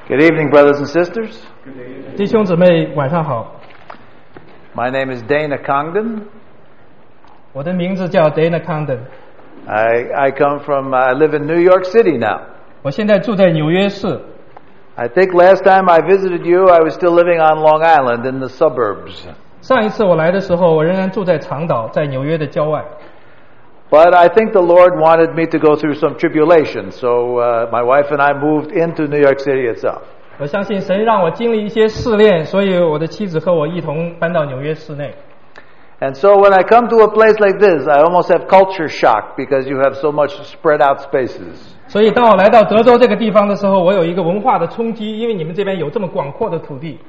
Good evening, brothers and sisters. 弟兄姊妹晚上好， My name is Dana Congdon. 我的名字叫 Dana Congdon， I live in New York City now. 我现在住在纽约市。 I think last time I visited you, I was still living on Long Island in the suburbs. 上一次我来的时候，我仍然住在长岛，在纽约的郊外。 But I think the Lord wanted me to go through some tribulation, so my wife and I moved into New York City itself. 我相信神让我经历一些试炼，所以我的妻子和我一同搬到纽约市内。 And so when I come to a place like this, I almost have culture shock because you have so much spread out spaces. 所以当我来到德州这个地方的时候，我有一个文化的冲击，因为你们这边有这么广阔的土地。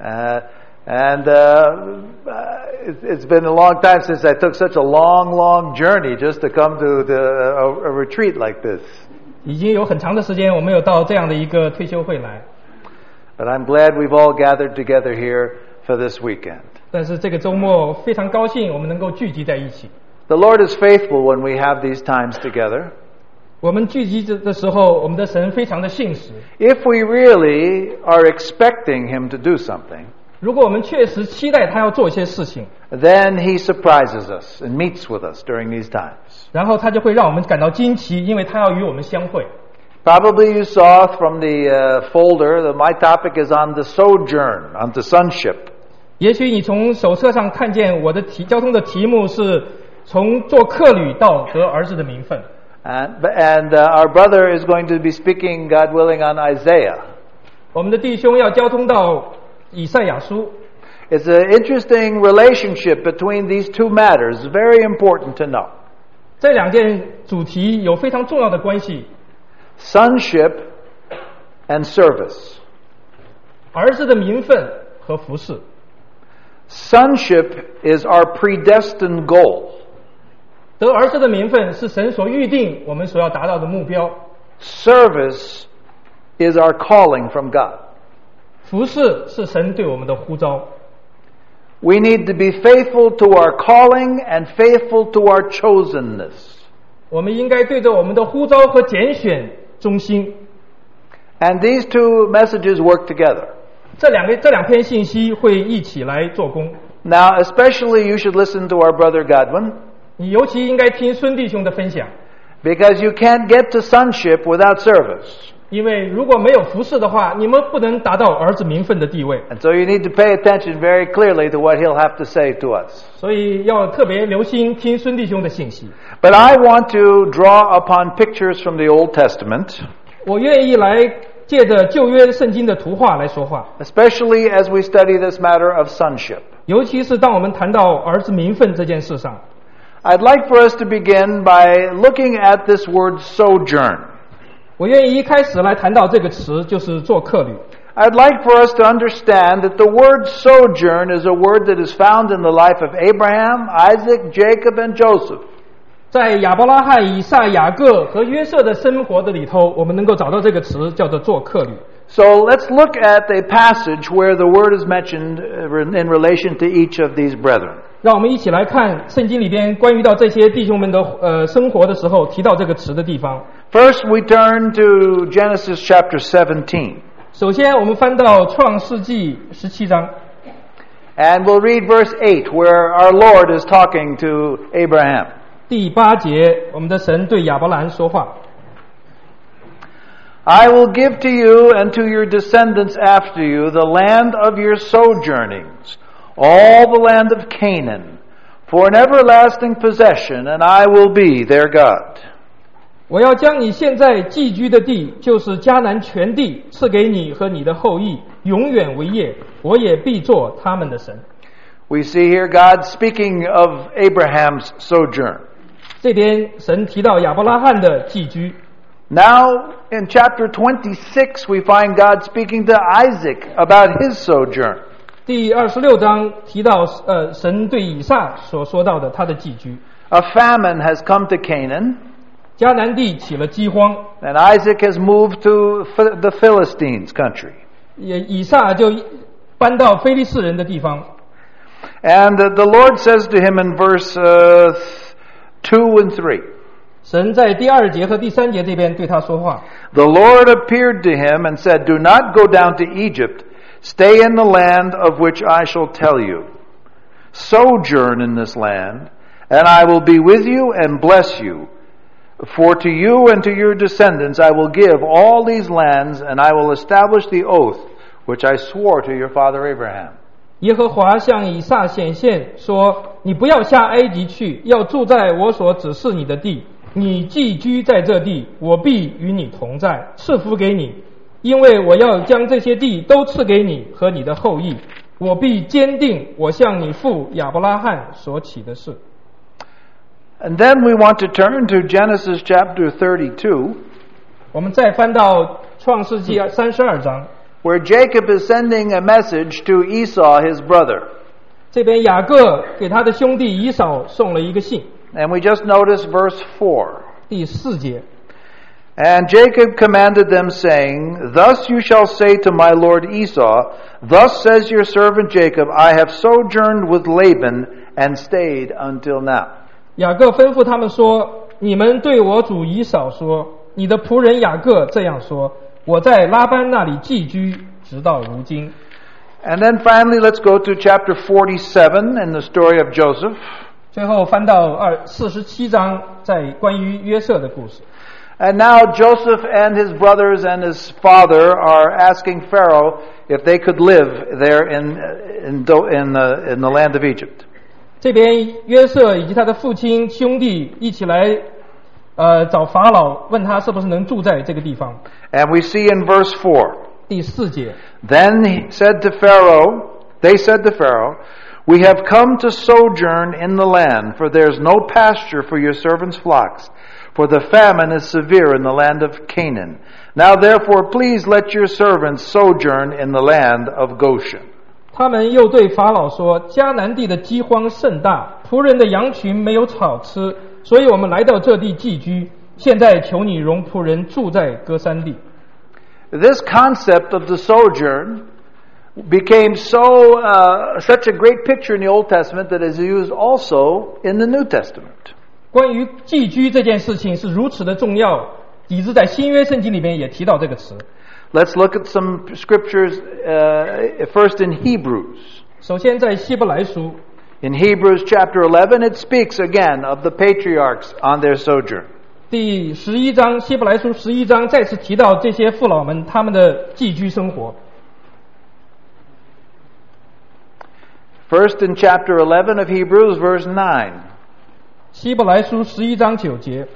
It's been a long time since I took such a long journey just to come to a retreat like this. 已经有很长的时间，我没有到这样的一个退休会来。 But I'm glad we've all gathered together here for this weekend. 但是这个周末非常高兴，我们能够聚集在一起。 The Lord is faithful when we have these times together. 我们聚集的时候，我们的神非常的信实。 If we really are expecting Him to do something, 如果我们确实期待他要做一些事情， then He surprises us and meets with us during these times. 然后他就会让我们感到惊奇，因为他要与我们相会。 Probably you saw from the folder that my topic is on the sojourn, on the sonship. 也许你从手册上看见我的交通的题目是从做客旅到得儿子的名分。 And our brother is going to be speaking, God willing, on Isaiah. 我们的弟兄要交通到以赛亚书。 It's an interesting relationship between these two matters, very important to know. 这两件主题有非常重要的关系。 Sonship and service. 儿子的名分和服事。 Sonship is our predestined goal. 得儿子的名分是神所预定我们所要达到的目标。 Service is our calling from God. 服事是神对我们的呼召。 We need to be faithful to our calling and faithful to our chosenness. 我们应该对着我们的呼召和拣选忠心。 And these two messages work together. 这两篇信息会一起来做工。 Now, especially you should listen to our brother Godwin, 你尤其应该听孙弟兄的分享， because you can't get to sonship without service. 因为如果没有服事的话，你们不能达到儿子名分的地位。 And so you need to pay attention very clearly to what he'll have to say to us. 所以要特别留心听孙弟兄的信息。 But I want to draw upon pictures from the Old Testament, 我愿意来借着旧约圣经的图画来说话， especially as we study this matter of sonship. 尤其是当我们谈到儿子名分这件事上。 I'd like for us to begin by looking at this word sojourn. 我愿意一开始来谈到这个词，就是做客旅。 I'd like for us to understand that the word sojourn is a word that is found in the life of Abraham, Isaac, Jacob, and Joseph. 在亚伯拉罕、以撒、雅各和约瑟的生活的里头，我们能够找到这个词，叫做做客旅。 So let's look at a passage where the word is mentioned in relation to each of these brethren. 让我们一起来看圣经里边关于到这些弟兄们的生活的时候提到这个词的地方。 First, we turn to Genesis chapter 17. 首先，我们翻到创世纪17章， And we'll read verse 8, where our Lord is talking to Abraham. 第8节，我们的神对亚伯兰说话。 I will give to you and to your descendants after you the land of your sojournings, all the land of Canaan, for an everlasting possession, and I will be their God. 我要将你现在寄居的地，就是迦南全地，赐给你和你的后裔，永远为业。我也必做他们的神。 We see here God speaking of Abraham's sojourn. 这边神提到亚伯拉罕的寄居。 Now, in chapter 26, we find God speaking to Isaac about his sojourn. 第26章提到神对以撒所说到的他的寄居。 A famine has come to Canaan, 迦南地起了饥荒， and Isaac has moved to the Philistines' country. 以撒就搬到非利士人的地方。 And the Lord says to him in verse 2 and 3, 神在第2节和第3节这边对他说话。 The Lord appeared to him and said, Do not go down to Egypt. Stay in the land of which I shall tell you. Sojourn in this land, and I will be with you and bless you. For to you and to your descendants I will give all these lands, and I will establish the oath which I swore to your father Abraham. 耶和华向以撒显现说：你不要下埃及去，要住在我所指示你的地。你寄居在这地，我必与你同在，赐福给你，因为我要将这些地都赐给你和你的后裔。我必坚定我向你父亚伯拉罕所起的事。 And then we want to turn to Genesis chapter 32. 我们再翻到创世纪32章， where Jacob is sending a message to Esau, his brother. 这边雅各给他的兄弟以扫送了一个信。 And we just notice verse 4. 第4节。 And Jacob commanded them, saying, Thus you shall say to my lord Esau, Thus says your servant Jacob, I have sojourned with Laban and stayed until now. 雅各吩咐他们说：你们对我主以扫说，你的仆人雅各这样说，我在拉班那里寄居，直到如今。 And then finally, let's go to chapter 47 in the story of Joseph. 最后翻到47章，在关于约瑟的故事。 And now Joseph and his brothers and his father are asking Pharaoh if they could live there in the land of Egypt. 这边约瑟以及他的父亲兄弟一起来找法老，问他是不是能住在这个地方。 And we see in verse 4. 第4节。 Then they said to Pharaoh, We have come to sojourn in the land, for there is no pasture for your servants' flocks, for the famine is severe in the land of Canaan. Now therefore please let your servants sojourn in the land of Goshen. 他们又对法老说：迦南地的饥荒甚大，仆人的羊群没有草吃，所以我们来到这地寄居。现在求你容仆人住在歌珊地。 This concept of the sojourn became such a great picture in the Old Testament that is used also in the New Testament. 关于寄居这件事情是如此的重要，以致在新约圣经里面也提到这个词。 Let's look at some scriptures first in Hebrews. 首先在希伯来书 In Hebrews chapter 11, it speaks again of the patriarchs on their sojourn. 第11章，希伯来书11章再次提到这些父老们他们的寄居生活。 First in chapter 11 of Hebrews, verse 9. 希伯来书11章9节。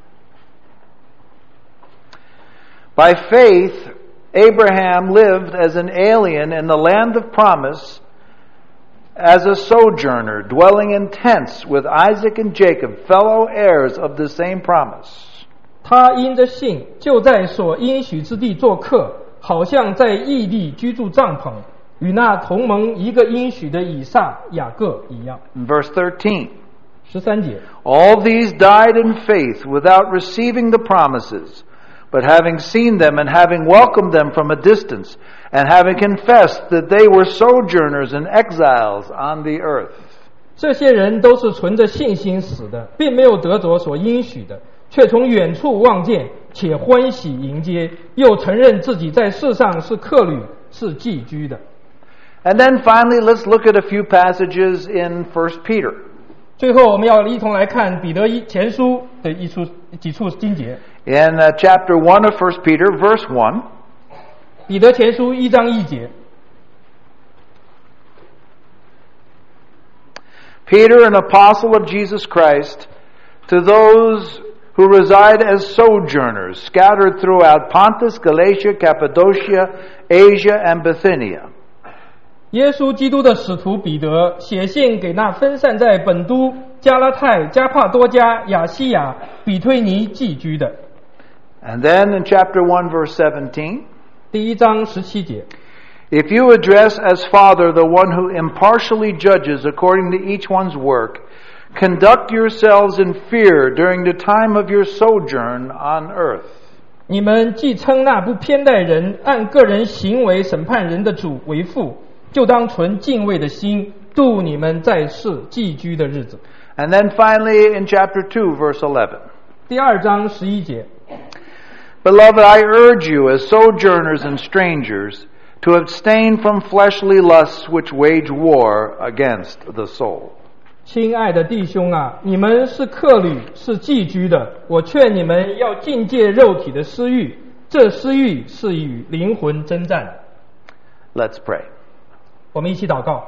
By faith, Abraham lived as an alien in the land of promise, as a sojourner, dwelling in tents with Isaac and Jacob, fellow heirs of the same promise. 他因着信，就在所应许之地做客，好像在异地居住帐篷，与那同盟一个应许的以撒、雅各一样。 Verse 13. 13节。 All these died in faith without receiving the promises, but having seen them and having welcomed them from a distance, and having confessed that they were sojourners and exiles on the earth. 这些人都是存着信心死的，并没有得着所应许的，却从远处望见，且欢喜迎接，又承认自己在世上是客旅，是寄居的。 And then finally, let's look at a few passages in 1 Peter. 最后，我们要一同来看彼得前书的几处经节。 In chapter 1 of 1 Peter, verse 1. 彼得前书1章1节。 Peter, an apostle of Jesus Christ, to those who reside as sojourners, scattered throughout Pontus, Galatia, Cappadocia, Asia, and Bithynia. 耶稣基督的使徒彼得写信给那分散在本都、加拉太、加帕多家、亚细亚、比推尼寄居的。 And then in chapter 1, verse 17. 第1章17节。 If you address as Father the one who impartially judges according to each one's work, conduct yourselves in fear during the time of your sojourn on earth. 你们既称那不偏待人、按个人行为审判人的主为父，就当存敬畏的心，度你们在世寄居的日子。 And then finally in chapter 2, verse 11. 第2章11节。 Beloved, I urge you as sojourners and strangers to abstain from fleshly lusts which wage war against the soul. 亲爱的弟兄啊，你们是客旅，是寄居的，我劝你们要禁戒肉体的私欲，这私欲是与灵魂征战。 Let's pray. 我们一起祷告。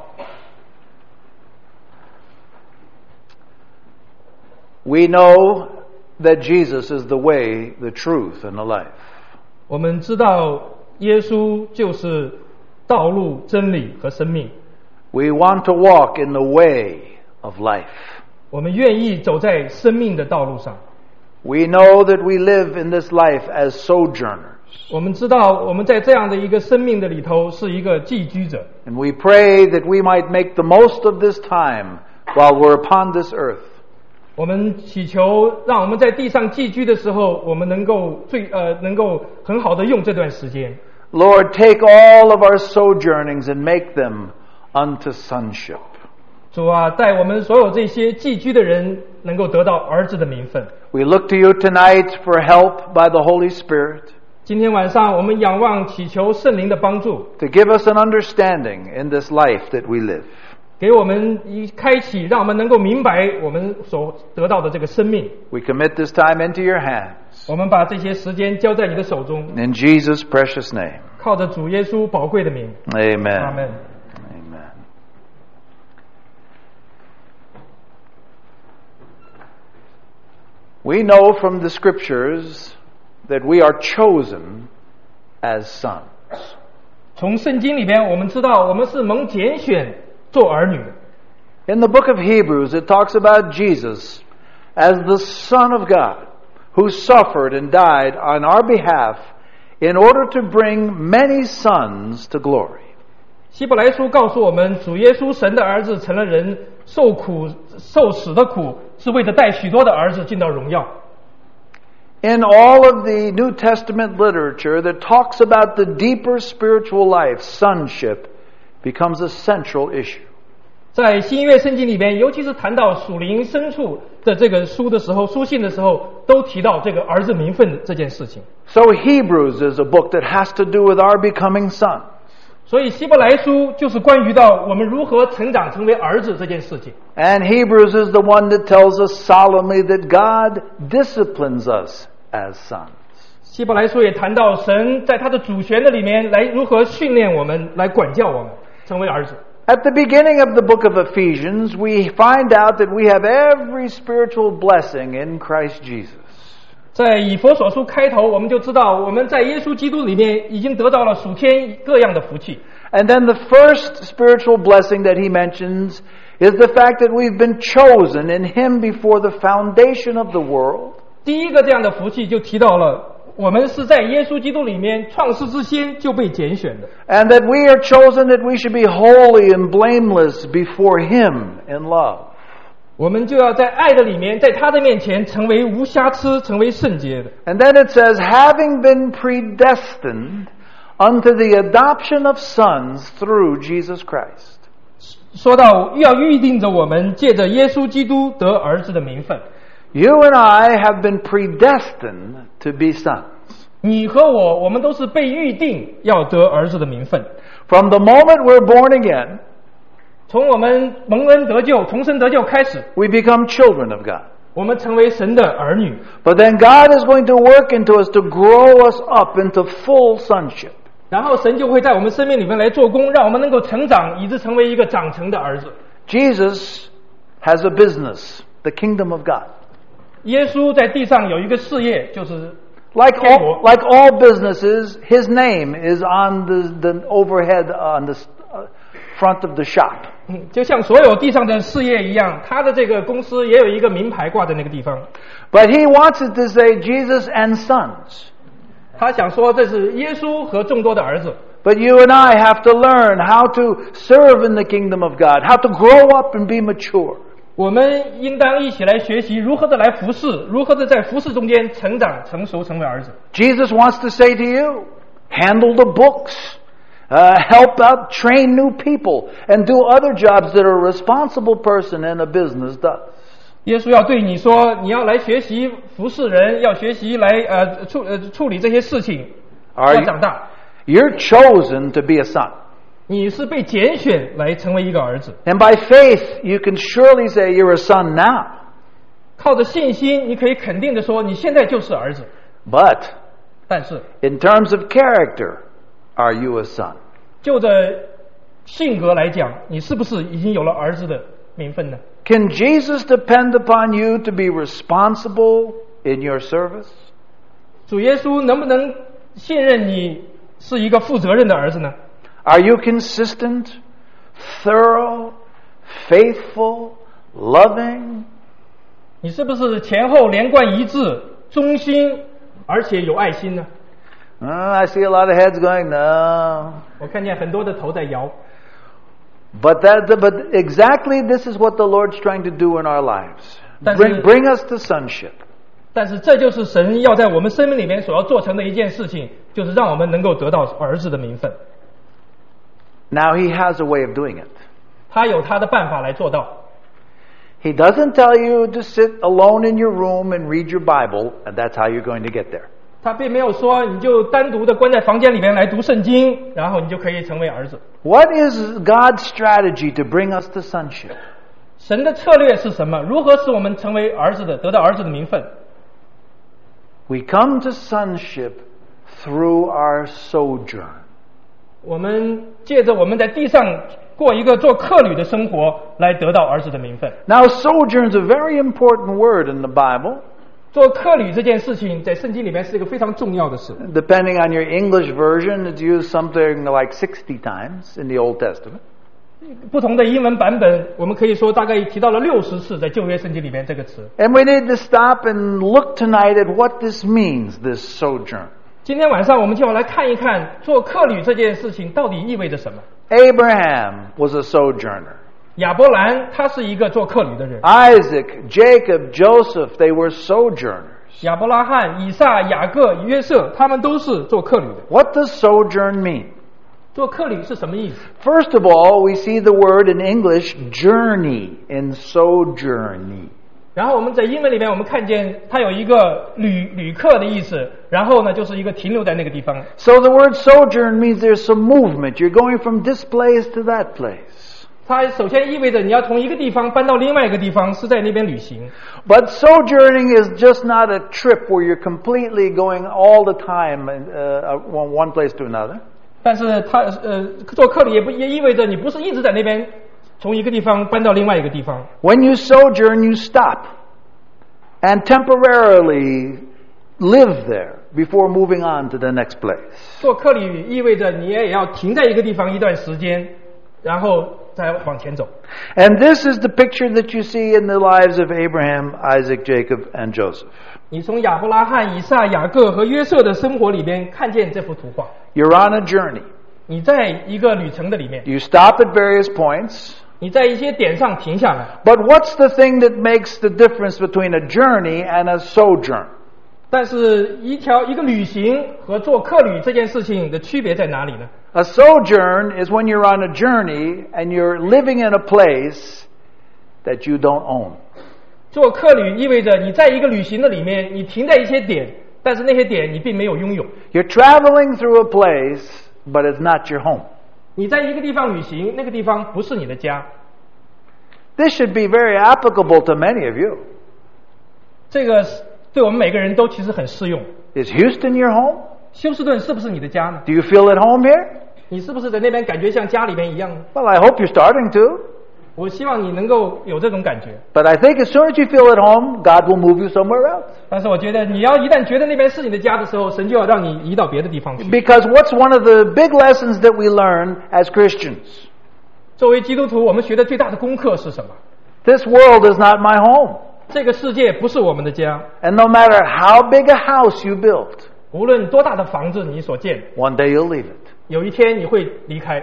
We know that Jesus is the way, the truth, and the life. 我们知道耶稣就是道路、真理和生命。 We want to walk in the way of life. 我们愿意走在生命的道路上。 We know that we live in this life as sojourners. 我们知道我们在这样的一个生命的里头是一个寄居者。 And we pray that we might make the most of this time while we're upon this earth. 我们祈求让我们在地上寄居的时候，我们能够很好的用这段时间。 Lord, take all of our sojournings and make them unto sonship. 主啊，带我们所有这些寄居的人能够得到儿子的名分。 We look to you tonight for help by the Holy Spirit 今天晚上我们仰望祈求圣灵的帮助， to give us an understanding in this life that we live. 给我们一开启，让我们能够明白我们所得到的这个生命。 We commit this time into your hands. 我们把这些时间交在你的手中， In Jesus' precious name. 靠着主耶稣宝贵的名。 Amen. 阿们。 Amen. We know from the scriptures that we are chosen as sons. 从圣经里边，我们知道我们是蒙拣选做儿女的。 In the book of Hebrews, it talks about Jesus as the Son of God who suffered and died on our behalf in order to bring many sons to glory. 希伯来书告诉我们，主耶稣神的儿子成了人，受苦受死的苦，是为了带许多的儿子进到荣耀。 In all of the New Testament literature that talks about the deeper spiritual life, sonship becomes a central issue. 在新约圣经里边，尤其是谈到属灵深处的这个书的时候，书信的时候，都提到这个儿子名分这件事情。 So Hebrews is a book that has to do with our becoming sons. 所以希伯来书就是关于到我们如何成长成为儿子这件事情。 And Hebrews is the one that tells us solemnly that God disciplines us as sons. 希伯来书也谈到神在他的主权的里面来如何训练我们，来管教我们，成为儿子。 At the beginning of the book of Ephesians, we find out that we have every spiritual blessing in Christ Jesus. 在以弗所书开头，我们就知道我们在耶稣基督里面已经得到了属天各样的福气。 And then the first spiritual blessing that he mentions is the fact that we've been chosen in him before the foundation of the world. 第一个这样的福气就提到了，我们是在耶稣基督里面创世之先就被拣选的。 And that we are chosen that we should be holy and blameless before him in love. 我们就要在爱的里面，在他的面前成为无瑕疵，成为圣洁的。 And then it says, having been predestined unto the adoption of sons through Jesus Christ. 说到要预定着我们借着耶稣基督得儿子的名分。 You and I have been predestined to be sons. 你和我们都是被预定要得儿子的名分。 From the moment we're born again, 从我们蒙恩得救、重生得救开始， we become children of God. 我们成为神的儿女。 But then God is going to work into us to grow us up into full sonship. 然后神就会在我们生命里面来做工，让我们能够成长，以致成为一个长成的儿子。 Jesus has a business, the kingdom of God. 耶稣在地上有一个事业，就是 Like all businesses, his name is on the overhead on the front of the shop. 就像所有地上的事业一样，他的这个公司也有一个名牌挂在那个地方。 But he wants it to say Jesus and sons. 他想说这是耶稣和众多的儿子。 But you and I have to learn how to serve in the kingdom of God, how to grow up and be mature. 我们应当一起来学习如何的来服侍，如何的在服侍中间成长成熟，成为儿子。 Jesus wants to say to you, handle the books, help out, train new people, and do other jobs that a responsible person in a business does. 耶稣要对你说，你要来学习服侍人，要学习来处理这些事情，要长大。 You're chosen to be a son. 你是被拣选来成为一个儿子。 And by faith, you can surely say you're a son now. 靠着信心，你可以肯定的说，你现在就是儿子。 But 但是 in terms of character, are you a son? 就着性格来讲，你是不是已经有了儿子的名分呢？ Can Jesus depend upon you to be responsible in your service? 主耶稣能不能信任你是一个负责任的儿子呢？ Are you consistent, thorough, faithful, loving? 你是不是前后连贯一致、忠心而且有爱心呢？ I see a lot of heads going, no. 我看见很多的头在摇。 But exactly this is what the Lord's trying to do in our lives. Bring us to sonship. 但是这就是神要在我们生命里面所要做成的一件事情，就是让我们能够得到儿子的名分。 Now he has a way of doing it. 他有他的办法来做到。 He doesn't tell you to sit alone in your room and read your Bible, and that's how you're going to get there. 他并没有说你就单独的关在房间里面来读圣经，然后你就可以成为儿子。 What is God's strategy to bring us to sonship? 神的策略是什么？如何使我们成为儿子的，得到儿子的名分？ We come to sonship through our sojourn. 我们借着我们在地上过一个做客旅的生活，来得到儿子的名分。 Now, sojourn is a very important word in the Bible. 做客旅这件事情，在圣经里面是一个非常重要的事。 Depending on your English version, it's used something like 60 times in the Old Testament. 不同的英文版本，我们可以说大概提到了60次在旧约圣经里面这个词。 And we need to stop and look tonight at what this means, this sojourn. 今天晚上我们就要来看一看做客旅这件事情到底意味着什么。 Abraham was a sojourner. 亚伯兰他是一个做客旅的人。 Isaac, Jacob, Joseph, they were sojourners. 亚伯拉罕、以撒、雅各、约瑟，他们都是做客旅的。 What does sojourn mean? 做客旅是什么意思？ First of all, we see the word in English, journey, in sojourning. 然后我们在英文里面，我们看见它有一个旅客的意思，然后呢就是一个停留在那个地方。 So the word sojourn means there's some movement. You're going from this place to that place. 它首先意味着你要从一个地方搬到另外一个地方，是在那边旅行。 But sojourning is just not a trip where you're completely going all the time from one place to another. 但是它做客旅也意味着你不是一直在那边从一个地方搬到另外一个地方。 When you sojourn, you stop and temporarily live there before moving on to the next place. 做客旅意味着你也要停在一个地方一段时间，然后再往前走。 And this is the picture that you see in the lives of Abraham, Isaac, Jacob, and Joseph. 你从亚伯拉罕、以撒、雅各和约瑟的生活里边看见这幅图画。 You're on a journey. 你在一个旅程的里面， You stop at various points. 你在一些点上停下来。 But what's the thing that makes the difference between a journey and a sojourn? 但是一个旅行和做客旅这件事情的区别在哪里呢？ A sojourn is when you're on a journey and you're living in a place that you don't own. 做客旅意味着你在一个旅行的里面，你停在一些点，但是那些点你并没有拥有。 You're traveling through a place, but it's not your home. 你在一个地方旅行，那个地方不是你的家。 This should be very applicable to many of you. 这个对我们每个人都其实很适用。 Is Houston your home? 休斯顿是不是你的家呢？ Do you feel at home here? 你是不是在那边感觉像家里边一样呢？ Well, I hope you're starting to. 我希望你能够有这种感觉。 But I think as soon as you feel at home, God will move you somewhere else. 但是我觉得你要一旦觉得那边是你的家的时候，神就要让你移到别的地方去。 Because what's one of the big lessons that we learn as Christians? 作为基督徒，我们学的最大的功课是什么？ This world is not my home. 这个世界不是我们的家。 And no matter how big a house you built, 无论多大的房子你所建， one day you'll leave it. 有一天你会离开。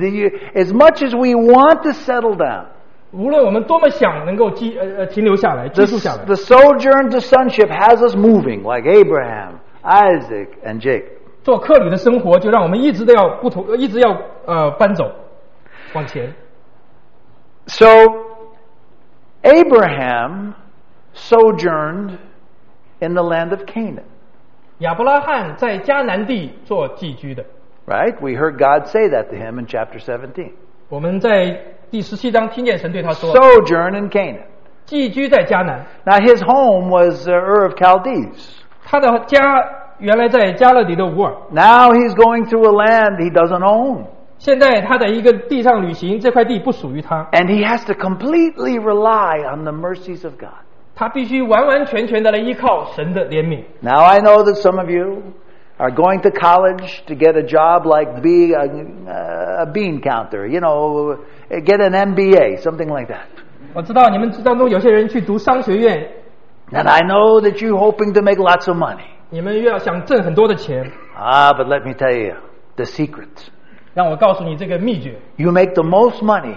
As much as we want to settle down, 无论我们多么想能够停留下来、居住下来， the sojourn to sonship has us moving like Abraham, Isaac, and Jacob. 做客旅的生活就让我们一直要搬走，往前。 So Abraham sojourned in the land of Canaan. 亚伯拉罕在迦南地做寄居的。 Right? We heard God say that to him in chapter 17. 我们在第17章听见神对他说 Sojourn in Canaan. 寄居在迦南。 Now his home was Ur of Chaldees. 他的家原来在加勒底的乌尔， Now he's going through a land he doesn't own. 现在他在一个地上旅行，这块地不属于他， And he has to completely rely on the mercies of God. 他必须完完全全的来依靠神的怜悯。 Now I know that some of you are going to college to get a job like being a bean counter, get an MBA, something like that. 我知道你们当中有些人去读商学院， And I know that you're hoping to make lots of money. 你们要想挣很多的钱， But let me tell you the secret. 让我告诉你这个秘诀。 You make the most money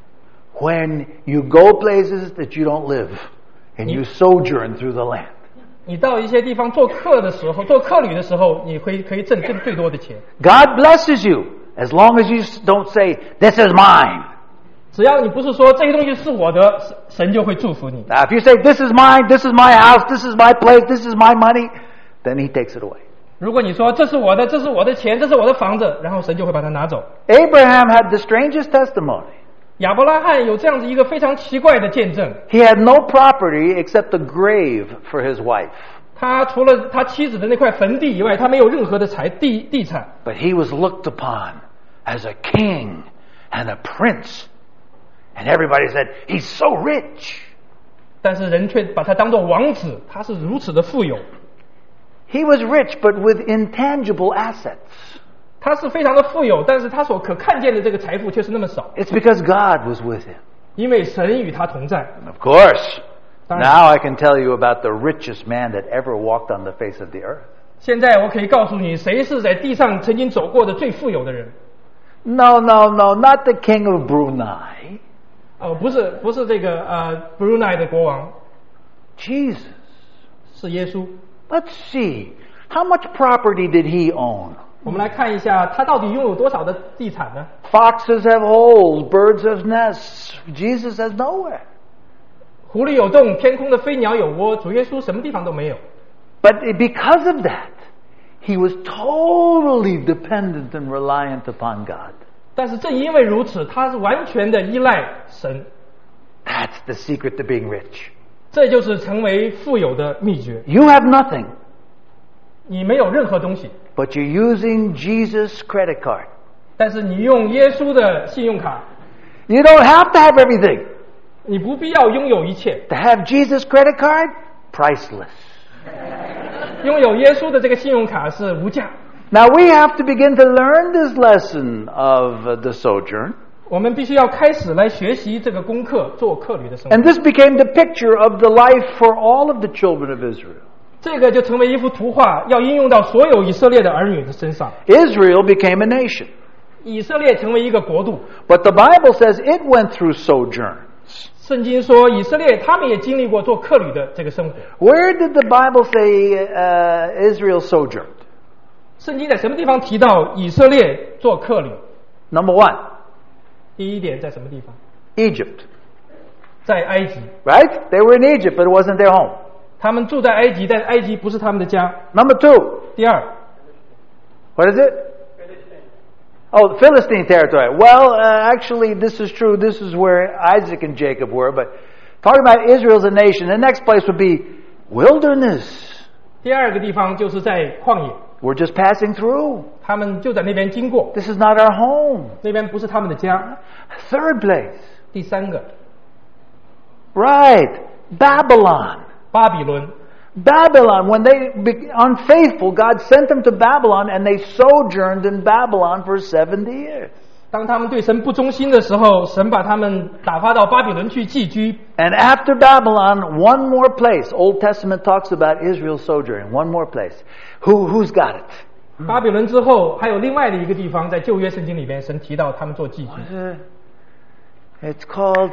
when you go places that you don't live and you sojourn through the land. 你到一些地方做客的时候，做客旅的时候，你可以挣最多的钱。 God blesses you as long as you don't say, "This is mine." 只要你不是说这些东西是我的，神就会祝福你。 Now, if you say, "This is mine, this is my house, this is my place, this is my money," then he takes it away. 如果你说这是我的，这是我的钱，这是我的房子，然后神就会把它拿走。 Abraham had the strangest testimony. 亚伯拉罕有这样子一个非常奇怪的见证， He had no property except the grave for his wife. 他除了他妻子的那块坟地以外，他没有任何的地产。 But he was looked upon as a king and a prince. And everybody said, "He's so rich." 但是人却把他当作王子，他是如此的富有。 He was rich, but with intangible assets. 他是非常的富有，但是他所可看见的这个财富却是那么少， It's because God was with him. 因为神与他同在。 Of course. 当然 Now I can tell you about the richest man that ever walked on the face of the earth. 现在我可以告诉你，谁是在地上曾经走过的最富有的人？ No, not the king of Brunei. 不是这个Brunei 的国王， Jesus. 是耶稣。 Let's see. How much property did he own? 我们来看一下，他到底拥有多少的地产呢？ Foxes have holes, birds have nests. Jesus has nowhere. 狐狸有洞，天空的飞鸟有窝，主耶稣什么地方都没有。 But because of that, he was totally dependent and reliant upon God. 但是正因为如此，他是完全的依赖神， That's the secret to being rich. 这就是成为富有的秘诀。 You have nothing, 你没有任何东西， but you're using Jesus' credit card. 但是你用耶稣的信用卡， You don't have to have everything. 你不必要拥有一切。 To have Jesus' credit card, priceless. 拥有耶稣的这个信用卡是无价。 Now we have to begin to learn this lesson of the sojourn. 我们必须要开始来学习这个功课，做客旅的生活。 And this became the picture of the life for all of the children of Israel. 这个就成为一幅图画，要应用到所有以色列的儿女的身上。 Israel became a nation. 以色列成为一个国度。 But the Bible says it went through sojourns. 圣经说，以色列他们也经历过做客旅的这个生活。 Where did the Bible say Israel sojourned? 圣经在什么地方提到以色列做客旅？ Number one, 第一点在什么地方？ Egypt. 在埃及。 Right? They were in Egypt, but it wasn't their home. 他们住在埃及，但埃及不是他们的家。 Number two, 第二， what is it? Oh, the Philistine territory. Well, actually, this is true. This is where Isaac and Jacob were. But talking about Israel as a nation, the next place would be wilderness. 第二个地方就是在旷野， We're just passing through. 他们就在那边经过， This is not our home. 那边不是他们的家。 Third place. 第三个， Right. Babylon. 巴比伦。 Babylon, when they unfaithful, God sent them to Babylon and they sojourned in Babylon for 70 years. 当他们对神不忠心的时候，神把他们打发到巴比伦去寄居。 And after Babylon, one more place. Old Testament talks about Israel sojourning. One more place. Who's got it? 巴比伦之后，还有另外的一个地方，在旧约圣经里边，神提到他们做寄居， It's called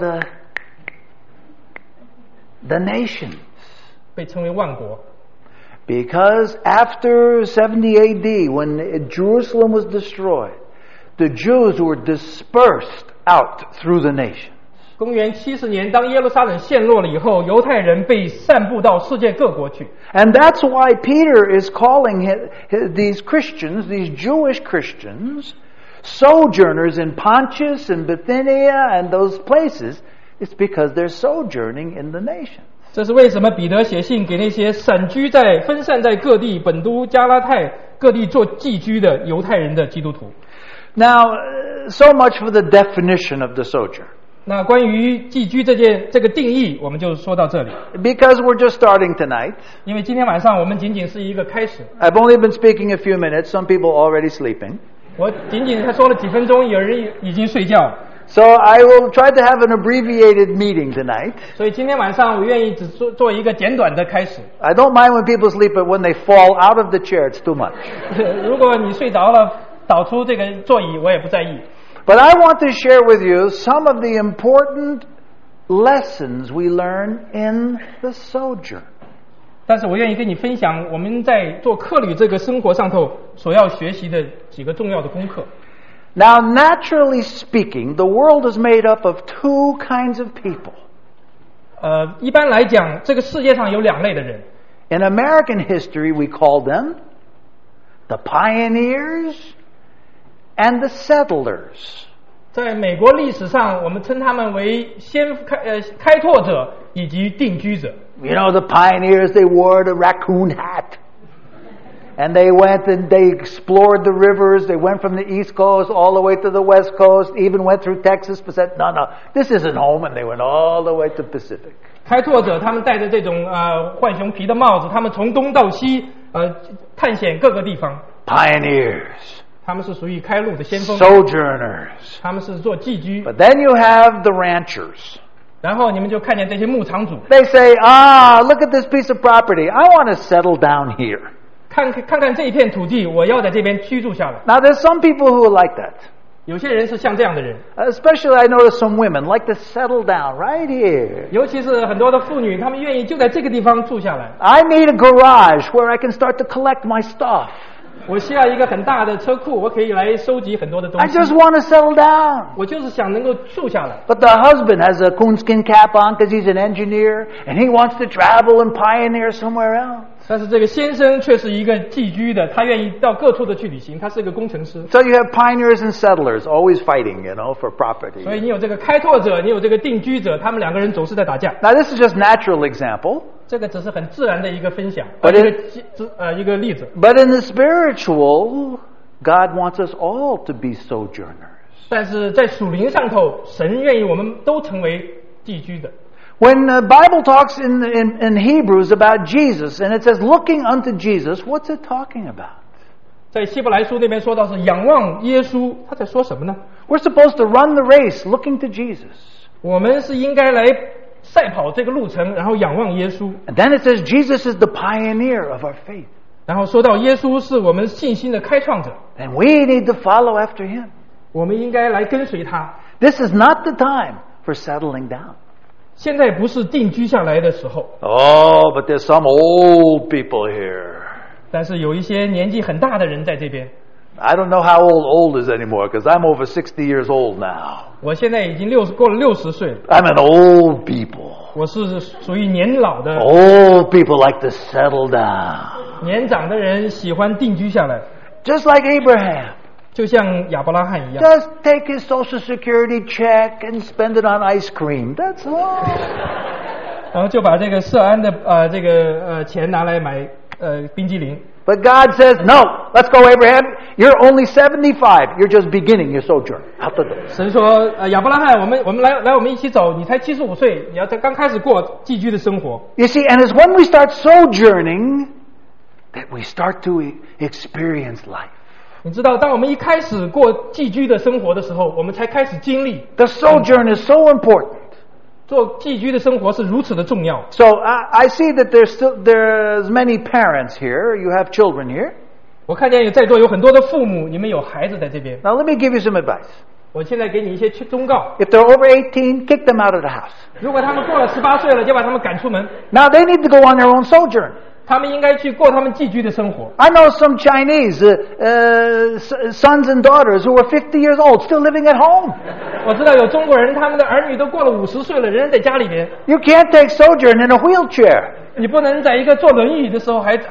the nations. 被称为万国。 Because after 70 AD, when Jerusalem was destroyed, the Jews were dispersed out through the nations. 公元70年，当耶路撒冷陷落了以后，犹太人被散布到世界各国去。 And that's why Peter is calling these Christians, these Jewish Christians, sojourners in Pontus and Bithynia and those places. It's because they're sojourning in the nation. 这是为什么彼得写信给那些散分散在各地本都、加拉太各地做寄居的犹太人的基督徒。 Now, so much for the definition of the sojourn. 那关于寄居这个定义，我们就说到这里。 Because we're just starting tonight. 因为今天晚上我们仅仅是一个开始。 I've only been speaking a few minutes. Some people already sleeping. 我仅仅才说了几分钟，有人已经睡觉。 So I will try to have an abbreviated meeting tonight. 所以今天晚上我愿意只做一个简短的开始。 I don't mind when people sleep, but when they fall out of the chair, it's too much. 如果你睡着了，倒出这个座椅，我也不在意。 But I want to share with you some of the important lessons we learn in the sojourn. 但是我愿意跟你分享我们在做客旅这个生活上头所要学习的几个重要的功课。 Now, naturally speaking, the world is made up of two kinds of people. 一般来讲，这个世界上有两类的人。 In American history, we call them the pioneers and the settlers. 在美国历史上，我们称他们为开拓者以及定居者。 You know, the pioneers, they wore the raccoon hat. And they went and they explored the rivers. They went from the East Coast all the way to the West Coast, even went through Texas, but said, no, this isn't home. And they went all the way to Pacific. 开拓者他们戴着这种浣熊皮的帽子，他们从东到西探险各个地方。 Pioneers. 他们是属于开路的先锋。 Sojourners. 他们是做寄居。 But then you have the ranchers. 然后你们就看见这些牧场主。 They say, look at this piece of property. I want to settle down here. 看看这一片土地，我要在这边居住下来。 Now, there's some people who are like that. 有些人是像这样的人。 Especially, I notice some women like to settle down right here. 尤其是很多的妇女，她们愿意就在这个地方住下来。 I need a garage where I can start to collect my stuff. 我需要一个很大的车库，我可以来收集很多的东西。 I just want to settle down. 我就是想能够住下来。 But the husband has a coonskin cap on because he's an engineer, and he wants to travel and pioneer somewhere else. 但是这个先生却是一个寄居的，他愿意到各处的去旅行，他是一个工程师。 So you have pioneers and settlers always fighting, for property. 所以你有这个开拓者，你有这个定居者，他们两个人总是在打架。 Now this is just natural example. 这个只是很自然的一个分享，一个例子。 But in the spiritual, God wants us all to be sojourners. 但是在属灵上头，神愿意我们都成为寄居的。 When the Bible talks in Hebrews about Jesus, and it says looking unto Jesus, what's it talking about? 在希伯来书那边说到是仰望耶稣，他在说什么呢？ We're supposed to run the race looking to Jesus. 我们是应该来赛跑这个路程，然后仰望耶稣。 And then it says Jesus is the pioneer of our faith. 然后说到耶稣是我们信心的开创者。 And we need to follow after him. 我们应该来跟随他。 This is not the time for settling down. 现在不是定居下来的时候。 Oh, but there's some old people here. 但是有一些年纪很大的人在这边。 I don't know how old is anymore because I'm over 60 years old now. 我现在已经过了60岁了。 I'm an old people. 我是属于年老的。 Old people like to settle down. 年长的人喜欢定居下来。 Just like Abraham. 就像亚伯拉罕一样。 Just take his Social Security check and spend it on ice cream. That's all. 然后就把这个社安的钱拿来买冰激凌。 But God says, no, let's go, Abraham. You're only 75. You're just beginning your sojourn. Out the door. 神说，亚伯拉罕，我们来，我们一起走。你才75岁，你要才刚开始过寄居的生活。 You see, and it's when we start sojourning that we start to experience life. 你知道，当我们一开始过寄居的生活的时候，我们才开始经历。 The sojourn is so important. 做寄居的生活是如此的重要。 So I see that there's many parents here. You have children here. 我看见在座有很多的父母，你们有孩子在这边。 Now let me give you some advice. 我现在给你一些忠告。 If they're over 18, kick them out of the house. 如果他们过了18岁了，就把他们赶出门。 Now they need to go on their own sojourn. 他们应该去过他们寄居的生活。 I know some Chinese sons and daughters who are 50 years old still living at home. 我知道有中国人，他们的儿女都过了50岁了，仍然在家里边。 You can't take sojourn in a wheelchair. 你不能在一个坐轮椅的时候还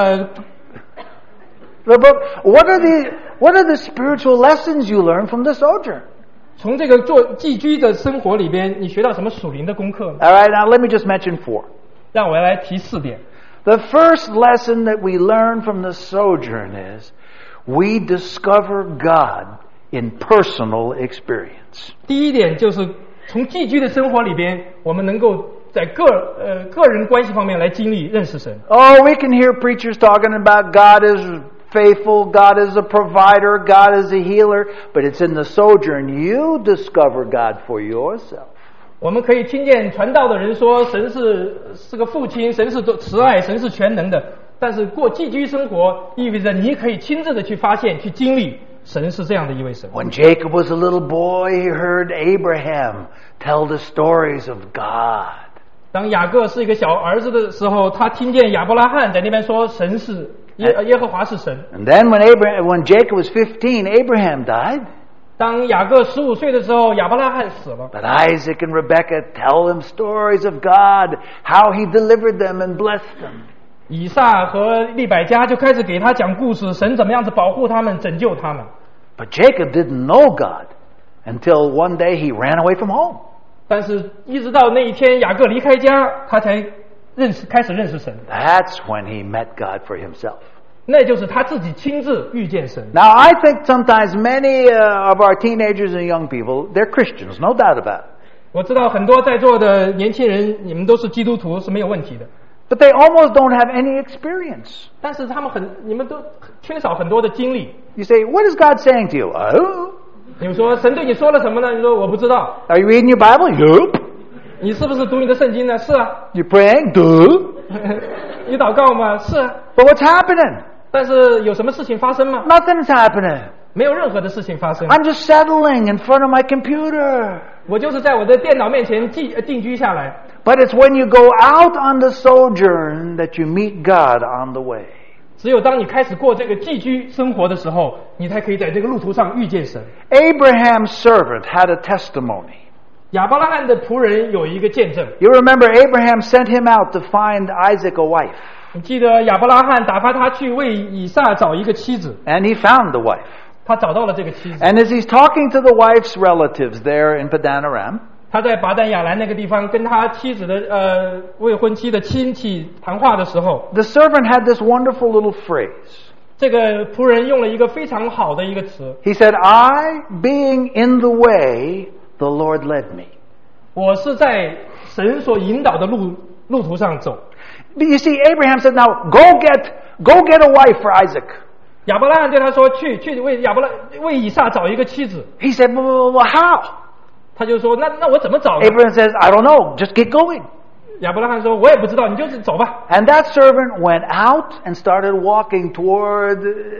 But what are the spiritual lessons you learn from the sojourn? 从这个做寄居的生活里边，你学到什么属灵的功课呢？ All right, now let me just mention 4. 让我来提4点。 The first lesson that we learn from the sojourn is we discover God in personal experience. 第一点就是从寄居的生活里边，我们能够在个人关系方面来经历认识神。 Oh, we can hear preachers talking about God is faithful, God is a provider, God is a healer, but it's in the sojourn you discover God for yourself. 我们可以听见传道的人说神是个父亲，神是慈爱，神是全能的。但是过寄居生活意味着你可以亲自的去发现、去经历神是这样的一位神。 When Jacob was a little boy, he heard Abraham tell the stories of God. 当雅各是一个小儿子的时候，他听见亚伯拉罕在那边说神是耶和华是神。 And then when Jacob was 15, Abraham died. 当雅各15岁的时候，亚伯拉罕死了。 But Isaac and Rebekah tell him stories of God, how he delivered them and blessed them. 以撒和利百加就开始给他讲故事，神怎么样子保护他们、拯救他们。 But Jacob didn't know God until one day he ran away from home. 但是，一直到那一天雅各离开家，他才开始认识神。 That's when he met God for himself. 那就是他自己亲自遇见神。 Now, I think sometimes many of our teenagers and young people, they're Christians, no doubt about it. 我知道很多在座的年轻人，你们都是基督徒是没有问题的， But they almost don't have any experience. 但是你们都缺少很多的经历。 You say, what is God saying to you? Oh. 你们说神对你说了什么呢？你说我不知道。 Are you reading your Bible? Yup. 你是不是读你的圣经呢？是啊。 You praying? Duh. 你祷告吗？是啊。 But what's happening? 但是有什么事情发生吗？ Nothing's happening. 没有任何的事情发生。 I'm just settling in front of my computer. 我就是在我的电脑面前定居下来。 But it's when you go out on the sojourn that you meet God on the way. 只有当你开始过这个寄居生活的时候，你才可以在这个路途上遇见神。 Abraham's servant had a testimony. 亚伯拉罕的仆人有一个见证。 You remember Abraham sent him out to find Isaac a wife. 你记得亚伯拉罕打发他去为以撒找一个妻子， And he found the wife. 他找到了这个妻子。 And as he's talking to the wife's relatives there in Padan Aram, 他在拔旦亚兰那个地方跟他妻子的未婚妻的亲戚谈话的时候， the servant had this wonderful little phrase. 这个仆人用了一个非常好的一个词。 He said, I, being in the way, the Lord led me. 我是在神所引导的路途上走。 But you see, Abraham said, now go get a wife for Isaac. 亚伯拉罕对他说：“去为以撒找一个妻子。” He said, well, how? 他就说：“那我怎么找呢？” Abraham says, I don't know, just get going. 亚伯拉罕说：“我也不知道，你就是走吧。” And that servant went out and started walking toward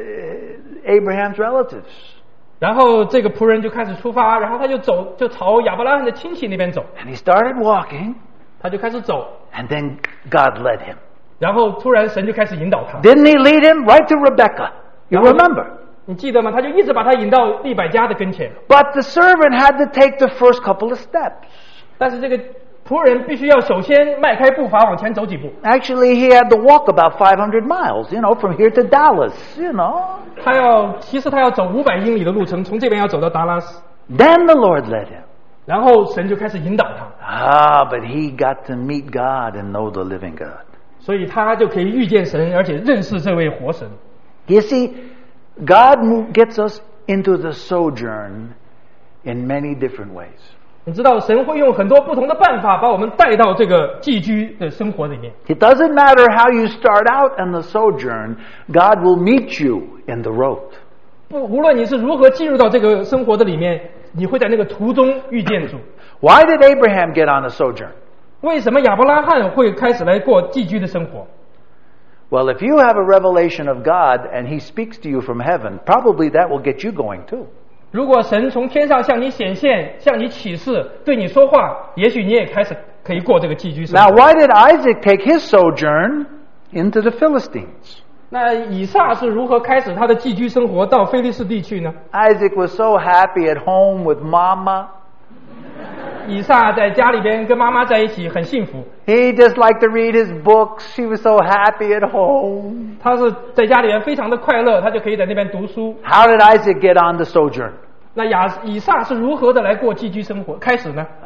Abraham's relatives. 然后这个仆人就开始出发，然后他就朝亚伯拉罕的亲戚那边走。 And he started walking, 他就开始走， and then God led him. 然后突然神就开始引导他。 Didn't he lead him right to Rebekah? You remember? 你记得吗？他就一直把他引到利百加的跟前。 But the servant had to take the first couple of steps. 但是这个仆人必须要首先迈开步伐往前走几步。 Actually, he had to walk about 500 miles, from here to Dallas, 其实他要走500英里的路程，从这边要走到达拉斯。 Then the Lord led him. 然后神就开始引导他。 But he got to meet God and know the living God. 所以他就可以遇见神，而且认识这位活神。 You see, God gets us into the sojourn in many different ways. 你知道神会用很多不同的办法把我们带到这个寄居的生活里面。 It doesn't matter how you start out in the sojourn, God will meet you in the road. 无论你是如何进入到这个生活的里面，你会在那个途中遇见主。 Why did Abraham get on a sojourn? 为什么亚伯拉罕会开始来过寄居的生活？ Well, if you have a revelation of God and he speaks to you from heaven, probably that will get you going too. 如果神从天上向你显现，向你启示，对你说话，也许你也开始可以过这个寄居生活。 Now, why did Isaac take his sojourn into the Philistines. 那以撒是如何开始他的寄居生活到非利士地去呢？ Isaac was so happy at home with Mama. 以撒在家里边跟妈妈在一起很幸福， He just liked to read his books. He was so happy at home. 他是在家里边非常的快乐，他就可以在那边读书。 How did Isaac get on the sojourn? 那以撒是如何的来过寄居生活？开始呢，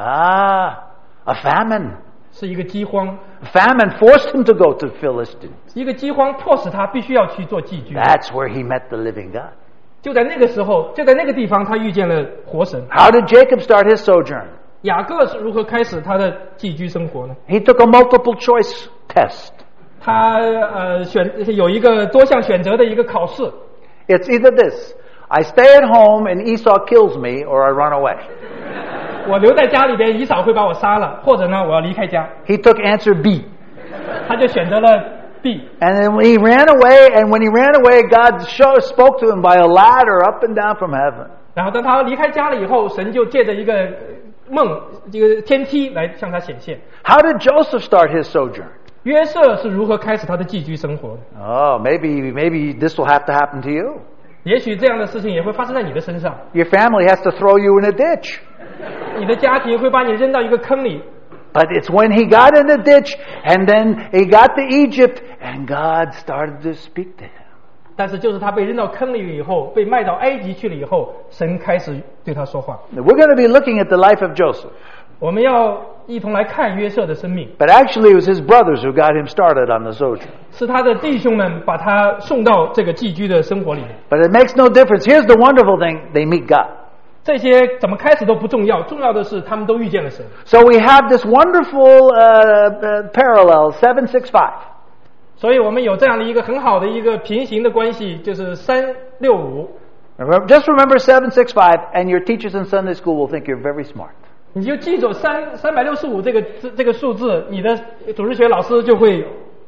A famine. 是一个饥荒， Famine forced him to go to Philistines. 一个饥荒迫使他必须要去做寄居。 That's where he met the living God. 就在那个时候，就在那个地方，他遇见了活神。 How did Jacob start his sojourn? 雅各是如何开始他的寄居生活呢？ He took a multiple choice test. 他有一个多项选择的一个考试， It's either this: I stay at home and Esau kills me, or I run away. 我留在家里边，以扫会把我杀了，或者呢，我要离开家。 He took answer B. 他就选择了 B。 And then when he ran away, God spoke to him by a ladder up and down from heaven. 然后当他离开家了以后，神就借着一个梦，这个天梯来向他显现。 How did Joseph start his sojourn? 约瑟是如何开始他的寄居生活的？ Oh, maybe this will have to happen to you. 也许这样的事情也会发生在你的身上。 Your family has to throw you in a ditch. 你的家庭会把你扔到一个坑里。 But it's when he got in the ditch, and then he got to Egypt, and God started to speak to him. 但是就是他被扔到坑里以后，被卖到埃及去了以后，神开始对他说话。 Now, we're going to be looking at the life of Joseph. 我们要一同来看约瑟的生命， But actually, it was his brothers who got him started on the sojourn. 是他的弟兄们把他送到这个寄居的生活里面。 But it makes no difference. Here's the wonderful thing: they meet God. 这些怎么开始都不重要，重要的是他们都遇见了神。 So we have this wonderful parallel, 765. 所以我们有这样的一个很好的一个平行的关系，就是365。 Just remember 765, and your teachers in Sunday school will think you're very smart. 你就记住365这个数字，你的主日学老师就会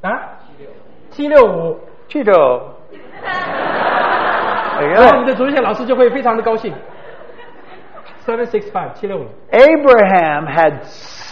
765， Cheeto. 然后你的主日学老师就会非常的高兴。765 Abraham had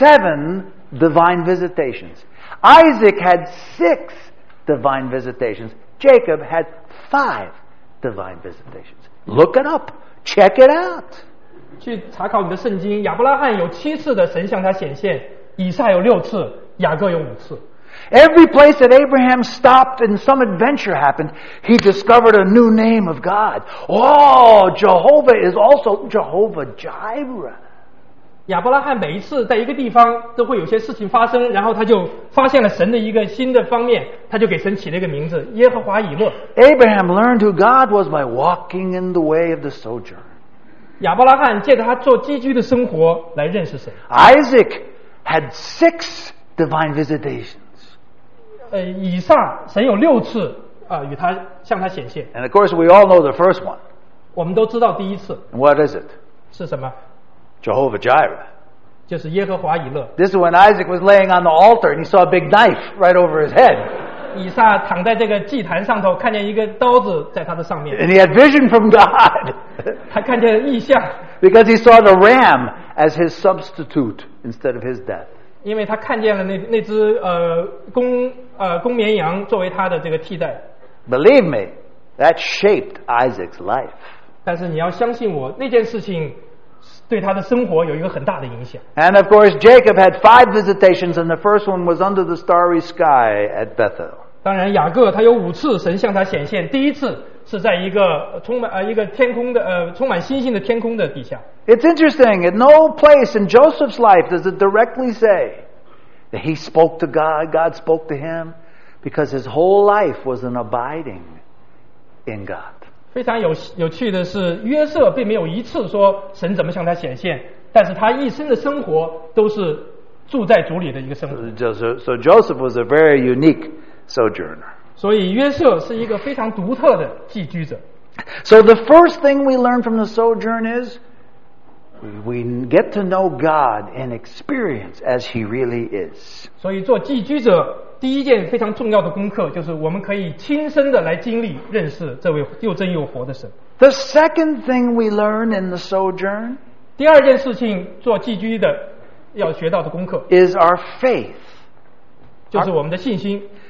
7 divine visitations. Isaac had 6 divine visitations. Jacob had 5 divine visitations. Look it up. Check it out. 去查考你的圣经，亚伯拉罕有7次的神向他显现，以撒有6次，雅各有5次。 Every place that Abraham stopped and some adventure happened, he discovered a new name of God. Oh, Jehovah is also Jehovah Jireh. 亚伯拉罕每一次在一个地方都会有些事情发生，然后他就发现了神的一个新的方面，他就给神起了一个名字耶和华以勒。 Abraham learned who God was by walking in the way of the sojourn. 亚伯拉罕借着他做寄居的生活来认识神。 Isaac had 6 divine visitations. 以撒神有6次与他向他显现。 And of course, we all know the first one. 我们都知道第一次 And what is it? 是什么？ Jehovah Jireh. 就是耶和华以勒。 This is when Isaac was laying on the altar and he saw a big knife right over his head. 以撒躺在这个祭坛上头，看见一个刀子在他的上面， And he had vision from God 他看见异象， because he saw the ram as his substitute instead of his death. 因为他看见了那只公绵羊作为他的这个替代。 Believe me, that shaped Isaac's life. 但是你要相信我，那件事情对他的生活有一个很大的影响。 And of course, Jacob had 5 visitations, and the first one was under the starry sky at Bethel. 当然，雅各他有5次神向他显现，第一次是在一个充满星星的天空的底下。 It's interesting, at no place in Joseph's life does it directly say that he spoke to God, God spoke to him, because his whole life was an abiding in God. 非常有趣的是，约瑟并没有一次说神怎么向他显现，但是他一生的生活都是住在主里的一个生活。 So Joseph was a very unique sojourner. 所以约瑟是一个非常独特的寄居者。 So the first thing we learn from the sojourn is we get to know God in experience as he really is. 所以做寄居者第一件非常重要的功课，就是我们可以亲身的来经历认识这位又真又活的神。 The second thing we learn in the sojourn 第二件事情，做寄居的要学到的功课， is our faith. 就是我们的信心。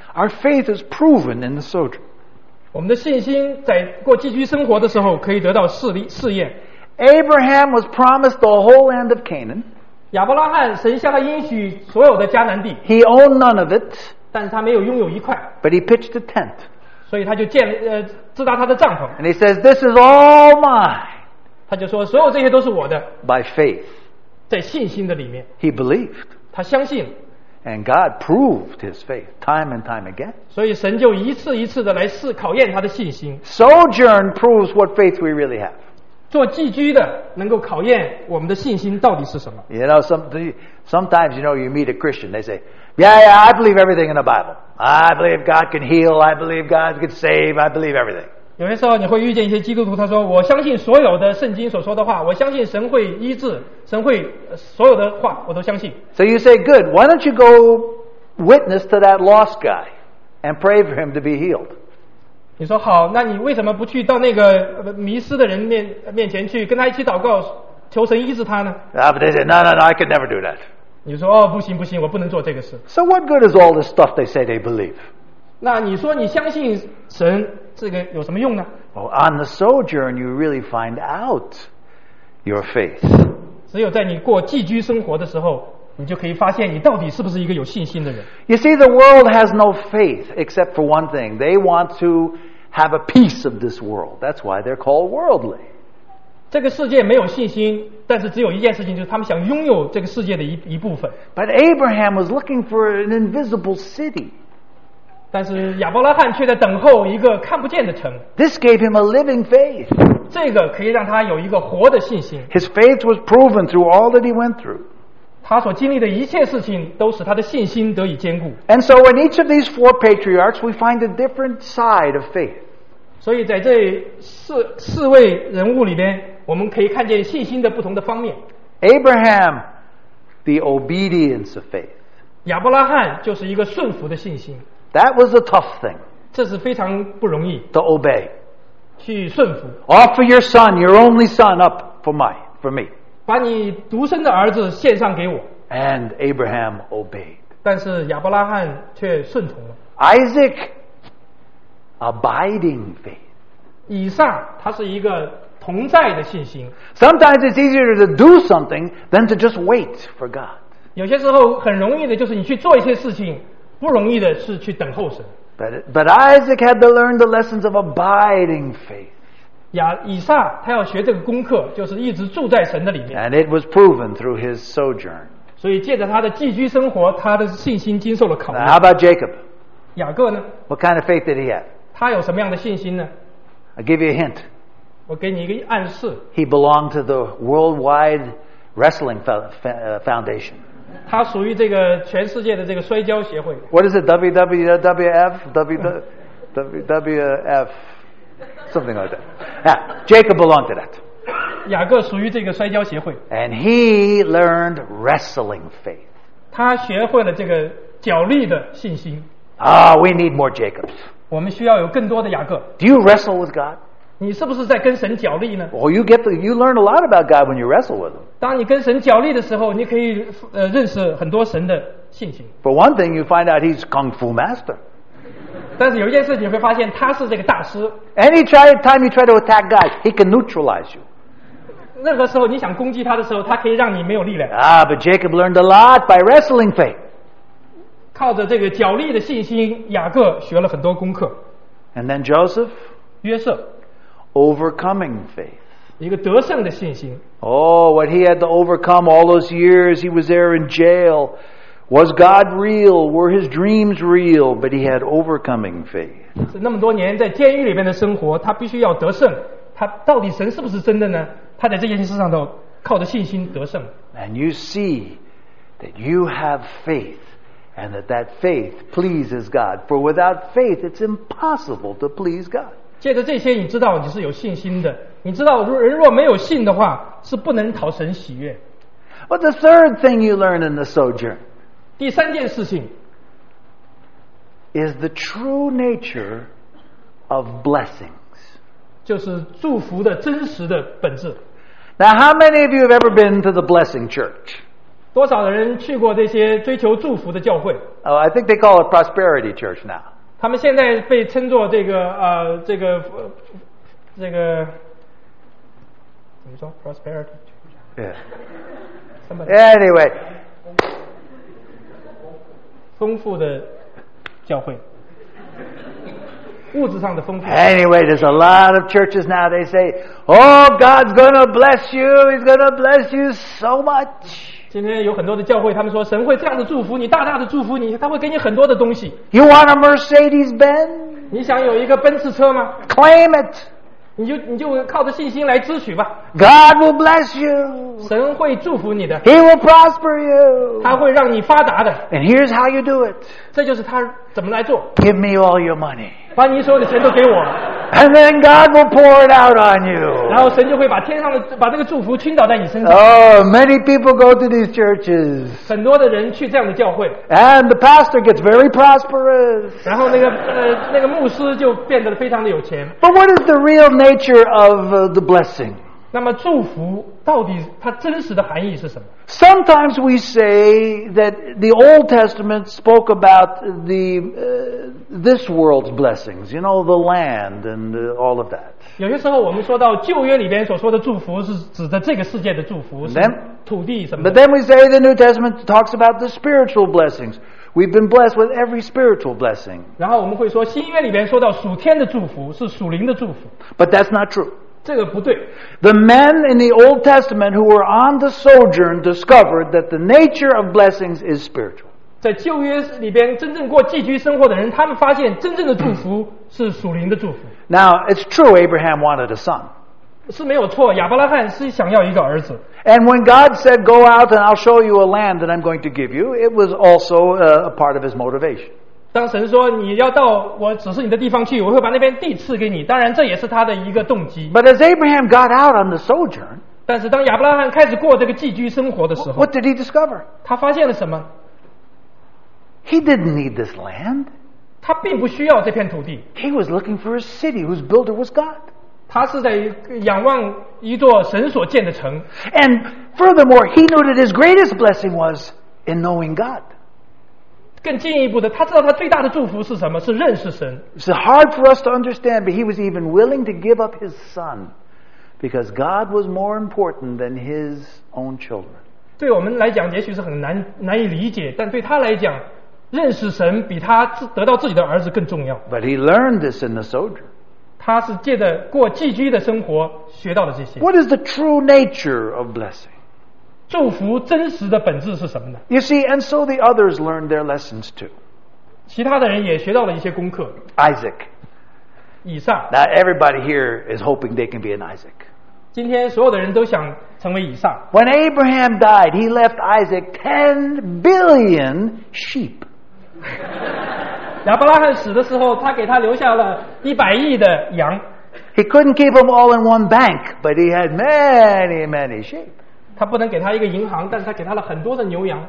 Our faith is proven in the sojourn. 我们的信心在过寄居生活的时候可以得到试验。 Abraham was promised the whole land of Canaan. 亚伯拉罕神向他应许所有的迦南地， He owned none of it, 但是他没有拥有一块， but he pitched a tent. 所以他就支搭他的帐篷。 And he says, "This is all mine." 他就说所有这些都是我的， By faith, 在信心的里面， he believed. 他相信， And God proved his faith time and time again. 所以神就一次一次的来考验他的信心。 Sojourn proves what faith we really have. 做寄居的能够考验我们的信心到底是什么。 You know, sometimes, you meet a Christian, they say, yeah, I believe everything in the Bible. I believe God can heal. I believe God can save. I believe everything. 有些时候你会遇见一些基督徒，他说我相信所有的圣经所说的话，我相信神会医治，神会所有的话我都相信。 So you say, good, why don't you go witness to that lost guy and pray for him to be healed? 你说好，那你为什么不去到那个迷失的人面前去跟他一起祷告，求神医治他呢？ But they say, no, I could never do that. 你说哦，不行，我不能做这个事。 So what good is all this stuff they say they believe? 那你说你相信神，这个有什么用呢？ Well, on the sojourn, you really find out your faith. 只有在你过寄居生活的时候，你就可以发现你到底是不是一个有信心的人。 You see, the world has no faith except for one thing. They want to have a piece of this world. That's why they're called worldly. 这个世界没有信心，但是只有一件事情，就是他们想拥有这个世界的一部分。 But Abraham was looking for an invisible city. 但是亚伯拉罕却在等候一个看不见的城， This gave him a living faith. 这个可以让他有一个活的信心。 His faith was proven through all that he went through. 他所经历的一切事情都使他的信心得以坚固。 And so in each of these four patriarchs, we find a different side of faith. 所以在这四位人物里边，我们可以看见信心的不同的方面。 Abraham, the obedience of faith. 亚伯拉罕就是一个顺服的信心， That was a tough thing 这是非常不容易 to obey. 去顺服。 Offer your son, your only son, up for me. 把你独生的儿子献上给我， And Abraham obeyed. 但是亚伯拉罕却顺从了。 Isaac, abiding faith. 以撒他是一个同在的信心， Sometimes it's easier to do something than to just wait for God. 有些时候很容易的就是你去做一些事情，不容易的是去等候神。 But Isaac had to learn the lessons of abiding faith. 以撒他要学这个功课，就是一直住在神的里面， And it was proven through his sojourn. 所以借着他的寄居生活，他的信心经受了考 Now, 验。 how about Jacob? 雅各呢， What kind of faith did he have? 他有什么样的信心呢？ I'll give you a hint. 我给你一个暗示， He belonged to the Worldwide Wrestling Foundation. 他属于这个全世界的这个摔跤协会。 What is it? WWF? WWF? Something like that. Yeah, Jacob belonged to that. 雅各属于这个摔跤协会， And he learned wrestling faith. 他学会了这个角力的信心。 We need more Jacobs. 我们需要有更多的雅各。 Do you wrestle with God? 你是不是在跟神角力呢？ Well, you learn a lot about God when you wrestle with him. 当你跟神角力的时候，你可以认识很多神的性情。 For one thing, you find out he's kung fu master. 但是有一件事你会发现，他是这个大师。 Anytime you try to attack God, he can neutralize you. 任何时候你想攻击他的时候，他可以让你没有力量。 But Jacob learned a lot by wrestling faith. 靠着这个角力的信心，雅各学了很多功课。 And then Joseph, 约瑟 overcoming faith. 一个得胜的信心。 Oh, what he had to overcome all those years he was there in jail. Was God real? Were his dreams real? But he had overcoming faith. 那么多年在监狱里面的生活，他必须要得胜。他到底神是不是真的呢？他在这件事上头靠着信心得胜。 And you see that you have faith and that faith pleases God. For without faith, it's impossible to please God. 借着这些，你知道你是有信心的。你知道人若没有信的话，是不能讨神喜悦。 But the third thing you learn in the sojourn 第三件事情 is the true nature of blessings. 就是祝福的真实的本质。 Now, how many of you have ever been to the Blessing Church? 多少的人去过这些追求祝福的教会？ Oh, I think they call it prosperity church now. 他们现在被称作这个怎么说 prosperity？ Yeah. Anyway, 丰富的教会，物质上的丰富。 anyway, there's a lot of churches now. They say, "Oh, God's going to bless you. He's going to bless you so much." 今天有很多的教会，他们说神会这样的祝福你，大大的祝福你，他会给你很多的东西。 You want a Mercedes-Benz? 你想有一个奔驰车吗？ Claim it. 你就靠着信心来支取吧， God will bless you. 神会祝福你的， He will prosper you. 他会让你发达的。 And here's how you do it. 这就是他怎么来做， Give me all your money. 把你所有的钱都给我， And then God will pour it out on you. 然后神就会把天上的把这个祝福倾倒在你身上。 Oh, many people go to these churches. 很多的人去这样的教会， And the pastor gets very prosperous. 然后那个牧师就变得非常的有钱。 But what is the real nature of the blessing? 那么祝福到底它真实的含义是什么？ Sometimes we say that the Old Testament spoke about this world's blessings, you know, the land and all of that. 有些时候我们说到旧约里边所说的祝福是指的这个世界的祝福，是 Then- 土地什么 But 的。 then we say the New Testament talks about the spiritual blessings. We've been blessed with every spiritual blessing. 然后我们会说新约里边说到属天的祝福是属灵的祝福， But that's not true. 这个不对。 The men in the Old Testament who were on the sojourn discovered that the nature of blessings is spiritual. 在旧约里边真正过寄居生活的人，他们发现真正的祝福是属灵的祝福， Now, it's true Abraham wanted a son. 是没有错。亚伯拉罕是想要一个儿子， And when God said, "Go out and I'll show you a land that I'm going to give you," it was also a part of his motivation. 当神说你要到我指示你的地方去，我会把那边地赐给你，当然这也是他的一个动机。 But as Abraham got out on the sojourn, 但是当亚伯拉罕开始过这个寄居生活的时候， what did he discover? 他发现了什么？ He didn't need this land. 他并不需要这片土地， He was looking for a city whose builder was God. 他是在仰望一座神所建的城。 And furthermore, he knew that his greatest blessing was in knowing God. 更进一步的，他知道他最大的祝福是什么？是认识神。 It's hard for us to understand, but he was even willing to give up his son because God was more important than his own children. 对我们来讲，也许是很难以理解，但对他来讲，认识神比他得到自己的儿子更重要。 But he learned this in the sojourn. 他是借着过寄居的生活学到的这些。 What is the true nature of blessing? 祝福真实的本质是什么呢？ You see, and so the others learned their lessons too. 其他的人也学到了一些功课。 Isaac. 以撒， Now everybody here is hoping they can be an Isaac. 今天所有的人都想成为以撒。 When Abraham died, he left Isaac 10 billion sheep. 亚伯拉罕死的时候，他给他留下了100亿的羊， He couldn't keep them all in one bank, but he had many, many sheep. 他不能给他一个银行，但是他给他了很多的牛羊。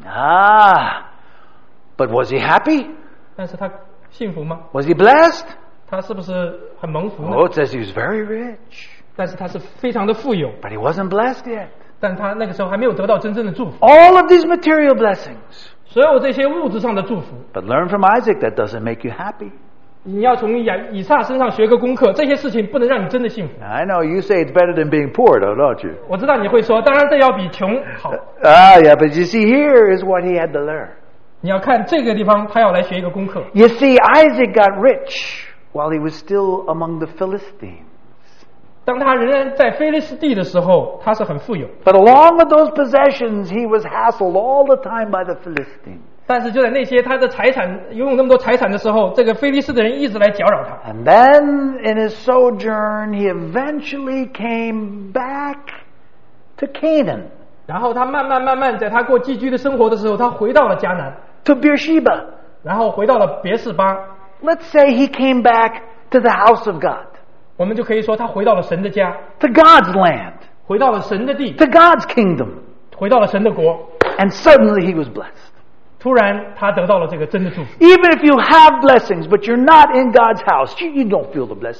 But was he happy? 但是他幸福吗？ Was he blessed? 他是不是很蒙福呢？ Oh, it says he was very rich. 但是他是非常的富有， But he wasn't blessed yet. 但他那个时候还没有得到真正的祝福。 All of these material blessings. 所有这些物质上的祝福， But learn from Isaac, that doesn't make you happy. 你要从以撒身上学个功课，这些事情不能让你真的幸福。 I know you say it's better than being poor, though, don't you? 我知道你会说，当然这要比穷好。 Yeah, but you see, here is what he had to learn. 你要看这个地方，他要来学一个功课。 You see, Isaac got rich while he was still among the Philistines. 当他仍然在非利士地的时候，他是很富有。 But along with those possessions, he was hassled all the time by the Philistines. 但是就在那些他的财产拥有那么多财产的时候，这个非利士的人一直来搅扰他。 And then in his sojourn, he eventually came back to Canaan, 然后他慢慢在他过寄居的生活的时候，他回到了迦南， to Beersheba. 然后回到了别是巴。 Let's say he came back to the house of God, 我们就可以说他回到了神的家， to God's land, 回到了神的地， to God's kingdom. 回到了神的国。 And suddenly he was blessed. 突然他得到了这个真的祝福。 Even if you have blessings, but you're not in God's house, you don't feel the blessing.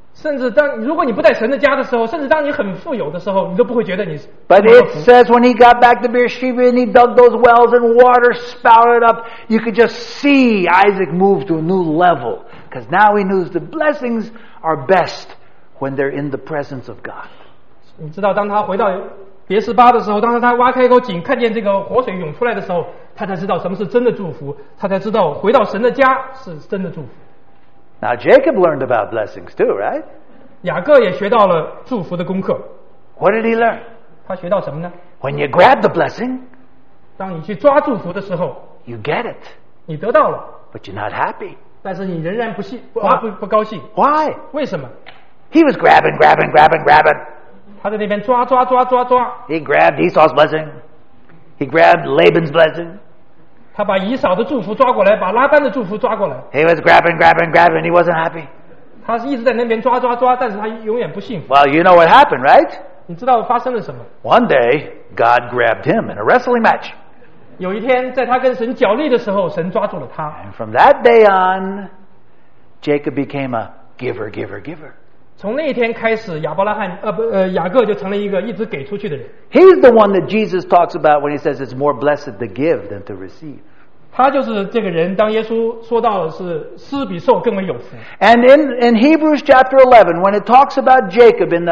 甚至如果你不在神的家的时候，甚至当你很富有的时候，你都不会觉得你是。 But it says when he got back to Beersheba and he dug those wells and water spouted up, you could just see Isaac move to a new level. Because now he knows the blessings are best when they're in the presence of God. 你知道，当他回到别是巴的时候，当他挖开一口井，看见这个活水涌出来的时候，他才知道什么是真的祝福，他才知道回到神的家是真的祝福。 Now Jacob learned about blessings too, right? 雅各也学到了祝福的功课。 What did he learn? 他学到什么呢？ When you grab the blessing, 当你去抓祝福的时候， you get it, 你得到了， but you're not happy. 但是你仍然不高兴。 Why? 为什么？ He was grabbing. 他在那边抓。 He grabbed Esau's blessing. He grabbed Laban's blessing. 他把以扫的祝福抓过来，把拉班的祝福抓过来。 He was grabbing. He wasn't happy. 他是一直在那边抓，但是他永远不幸福。 Well, you know what happened, right? 你知道发生了什么？ One day, God grabbed him in a wrestling match. 有一天，在他跟神角力的时候，神抓住了他。 And from that day on, Jacob became a giver. 从那一天开始，雅各就成了一个一直给出去的人。 He's the one that Jesus talks about when he says it's more blessed to give than to receive. 他就是这个人，当耶稣说到的是施比受更为有福。 And in Hebrews chapter 11, when it talks about Jacob in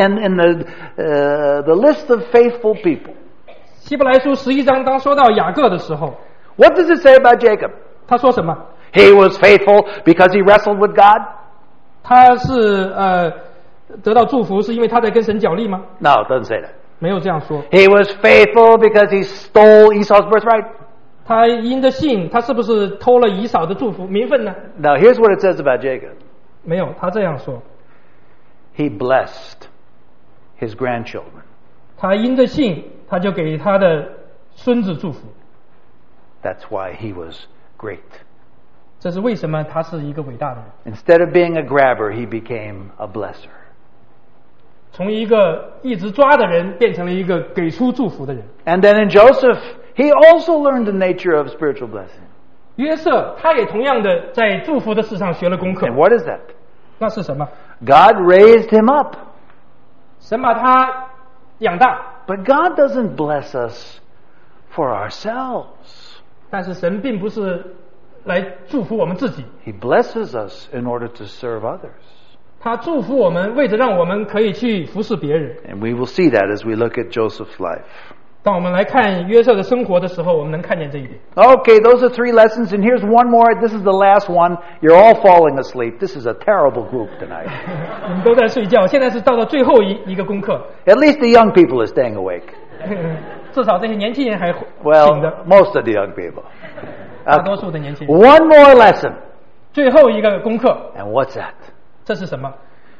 the list of faithful people, 希伯来书11章当说到雅各的时候， what does it say about Jacob? 他说什么？ He was faithful because he wrestled with God? 他是得到祝福是因为他在跟神角力吗？ No, it doesn't say that. 没有这样说。 He was faithful because he stole Esau's birthright? 他因着信，他是不是偷了以扫的祝福名分呢？ Now, here's what it says about Jacob. 没有，他这样说。 He blessed his grandchildren. 他因着信，他就给他的孙子祝福。 That's why he was great. 这是为什么他是一个伟大的人。 Instead of being a grabber, he became a blesser. 从一个一直抓的人变成了一个给出祝福的人。 And then in Joseph, he also learned the nature of spiritual blessing. 约瑟他也同样的在祝福的事上学了功课。 And what is that? 那是什么？ God raised him up. 神把他养大， But God doesn't bless us for ourselves. 但是神并不是来祝福我们自己， He blesses us in order to serve others. 他祝福我们，为着让我们可以去服侍别人。 And we will see that as we look at Joseph's life. 当我们来看约瑟的生活的时候，我们能看见这一点。 Okay, those are 3 lessons, and here's one more. This is the last one. You're all falling asleep. This is a terrible group tonight. 你们都在睡觉，现在是到了最后一个功课。 At least the young people are staying awake. 至少这些年轻人还醒 Well, 的， most of the young people. 大多数的年轻人。 One more lesson. 最后一个功课， And what's that? 这是什么？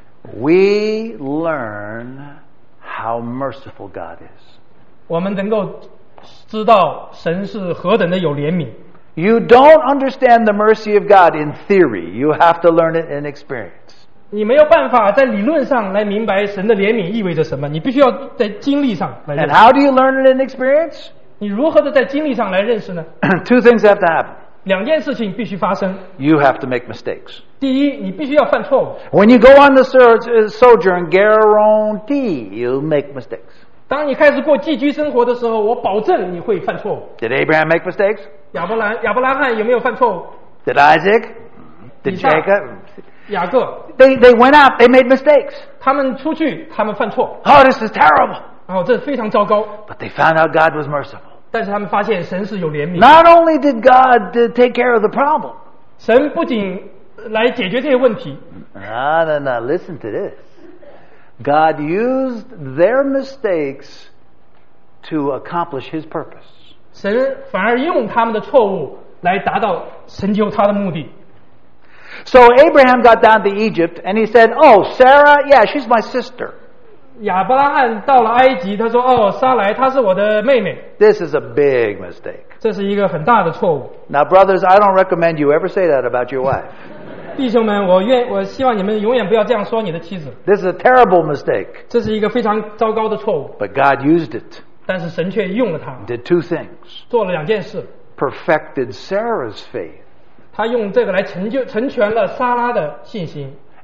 We learn how merciful God is. 我们能够知道神是何等的有怜悯。 You don't understand the mercy of God in theory. You have to learn it in experience. 你没有办法在理论上来明白神的怜悯意味着什么，你必须要在经历上来认 And 识。 how do you learn it in experience? 你如何的在经历上来认识呢？ Two things have to happen. 2件事情必须发生。 You have to make mistakes. 第一，你必须要犯错误。 When you go on the sojourn, guarantee you'll make mistakes. 当你开始过寄居生活的时候，我保证你会犯错误。 Did Abraham make mistakes? 亚伯拉罕有没有犯错误？ Did Isaac? Did Isaac. Jacob? 雅各， They went out. They made mistakes. 他们出去，他们犯错， Oh, this is terrible. 然后这非常糟糕。 But they found out God was merciful. 但是他们发现神是有怜悯， Not only did God take care of the problem. 神不仅来解决这些问题， No. Listen to this. God used their mistakes to accomplish His purpose. 神反而用他们的错误来达到成就他的目的。 So Abraham got down to Egypt and he said, "Oh, Sarah, yeah, she's my sister." 亚伯拉罕到了埃及，他说：“哦，撒莱，她是我的妹妹。 This is a big mistake. ” 这是一个很大的错误。 Now, brothers, I don't recommend you ever say that about your wife. 弟兄们，我希望你们永远不要这样说你的妻子， This is a terrible mistake. 这是一个非常糟糕的错误。 But God used it, 但是神却用了它， did 2 things. 做了2件事。 Perfected Sarah's faith 他用这个来成全了撒拉的信心，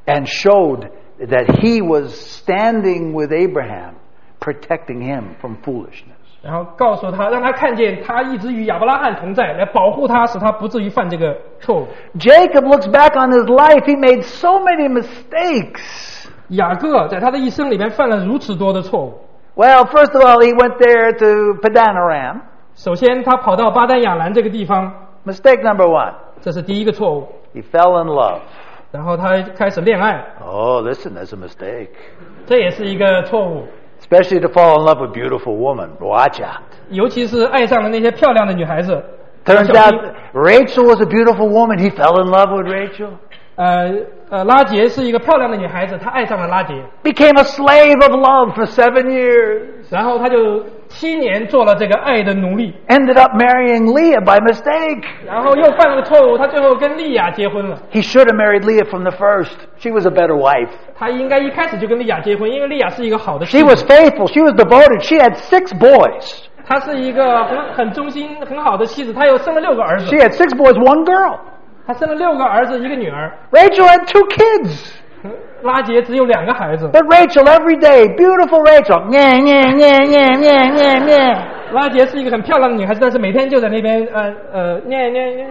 and showed that he was standing with Abraham, protecting him from foolishness. 然后告诉他，让他看见他一直与亚伯拉罕同在，来保护他，使他不至于犯这个错误。 Jacob looks back on his life. He made so many mistakes. 雅各在他的一生里面犯了如此多的错误。 Well, first of all, he went there to Padan Aram. 首先，他跑到巴丹亚兰这个地方， Mistake number one. 这是第一个错误。 He fell in love. 然后他开始恋爱， Oh, listen, that's a mistake. 这也是一个错误。 Especially to fall in love with a beautiful woman. Watch out. 尤其是爱上了那些漂亮的女孩子。 Turns out Rachel was a beautiful woman. He fell in love with Rachel. 拉结是一个漂亮的女孩子，他爱上了拉结， Became a slave of love for 7 years. 然后他就7年做了这个爱的奴隶， Ended up marrying Leah by mistake. 然后又犯了个错误，他最后跟利亚结婚了。 He should have married Leah from the first. She was a better wife. 他应该一开始就跟利亚结婚，因为利亚是一个好的妻 She 子， was faithful. She was devoted. She had 6 boys. 她是一个很忠心、很好的妻子，她又生了6个儿子 She，had 6 boys, 1 girl. 她生了6个儿子，1个女儿。 Rachel had 2 kids. 拉结只有2个孩子， But Rachel every day, beautiful Rachel. Nyeh, nyeh, nyeh, nyeh, nyeh, nyeh, nyeh. 拉结是一个很漂亮的女孩子，但是每天就在那边念。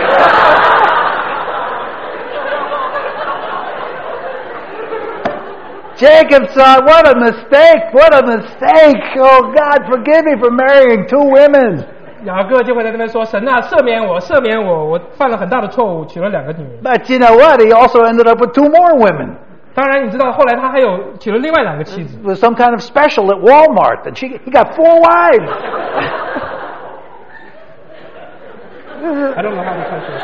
Jacob thought, what a mistake, what a mistake. Oh, God, forgive me for marrying 2 women. 雅各就会在那边说：“神啊，赦免我，赦免我，我犯了很大的错误，娶了2个女人。” But you know what? He also ended up with 2 more women. 当然，你知道后来他还有娶了另外2个妻子 It。was some kind of special at Walmart, and he got 4 wives. I don't know how to translate.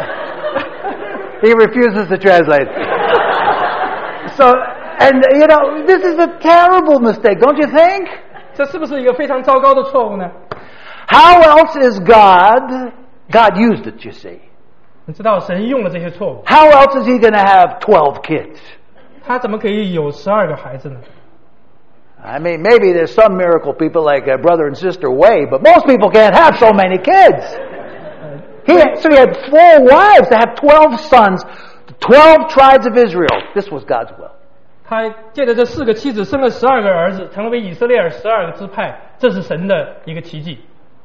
He refuses to translate. So, and you know, this is a terrible mistake, don't you think? 这是不是一个非常糟糕的错误呢？ How else is God? God used it, you see. 你知道神用了这些错误， How else is he going to have 12 kids? 他怎么可以有12个孩子呢？ I mean, maybe there's some miracle people like brother and sister Wei, but most people can't have so many kids. So he had 4 wives to have 12 sons, the 12 tribes of Israel. This was God's will. 他借着这4个妻子生了12个儿子，成为以色列12个支派，这是神的一个奇迹。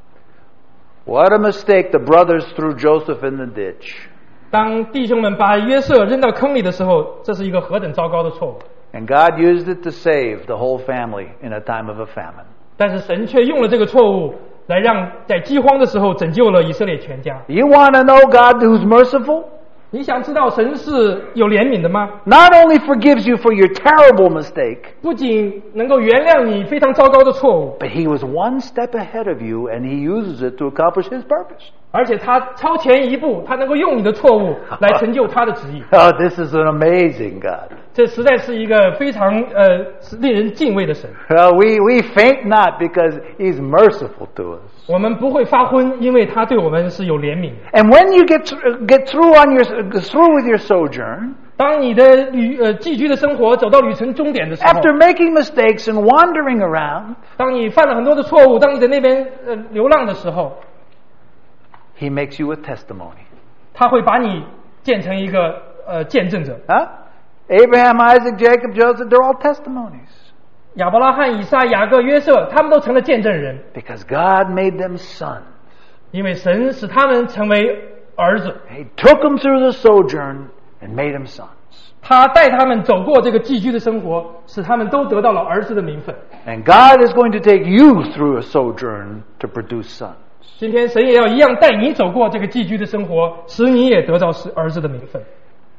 What a mistake the brothers threw Joseph in the ditch. 当弟兄们把约瑟扔到坑里的时候，这是一个何等糟糕的错误！ And God used it to save the whole family in a time of a famine. 但是神却用了这个错误来让在饥荒的时候拯救了以色列全家。 You want to know God who's merciful? 你想知道神是有怜悯的吗？ Not only forgives you for your terrible mistake, 不仅能够原谅你非常糟糕的错误， but He was 1 step ahead of you and He uses it to accomplish His purpose. 而且他超前一步，他能够用你的错误来成就他的旨意。 Oh, this is an amazing God. 这实在是一个非常令人敬畏的神。 We faint not because He's merciful to us. 我们不会发昏，因为他对我们是有怜悯的。 And when you get through with your sojourn, 当你的寄居的生活走到旅程终点的时候， after making mistakes and wandering around, 当你犯了很多的错误，当你在那边流浪的时候， He makes you a testimony. 他会把你建成一个见证者。 Huh? Abraham, Isaac, Jacob, Joseph, they're all testimonies. 亚伯拉罕、以撒、雅各、约瑟，他们都成了见证人， Because God made them sons. 因为神使他们成为儿子。 He took them through the sojourn and made them sons. 他带他们走过这个寄居的生活，使他们都得到了儿子的名分。 And God is going to take you through a sojourn to produce sons. 今天神也要一样带你走过这个寄居的生活，使你也得到儿子的名分。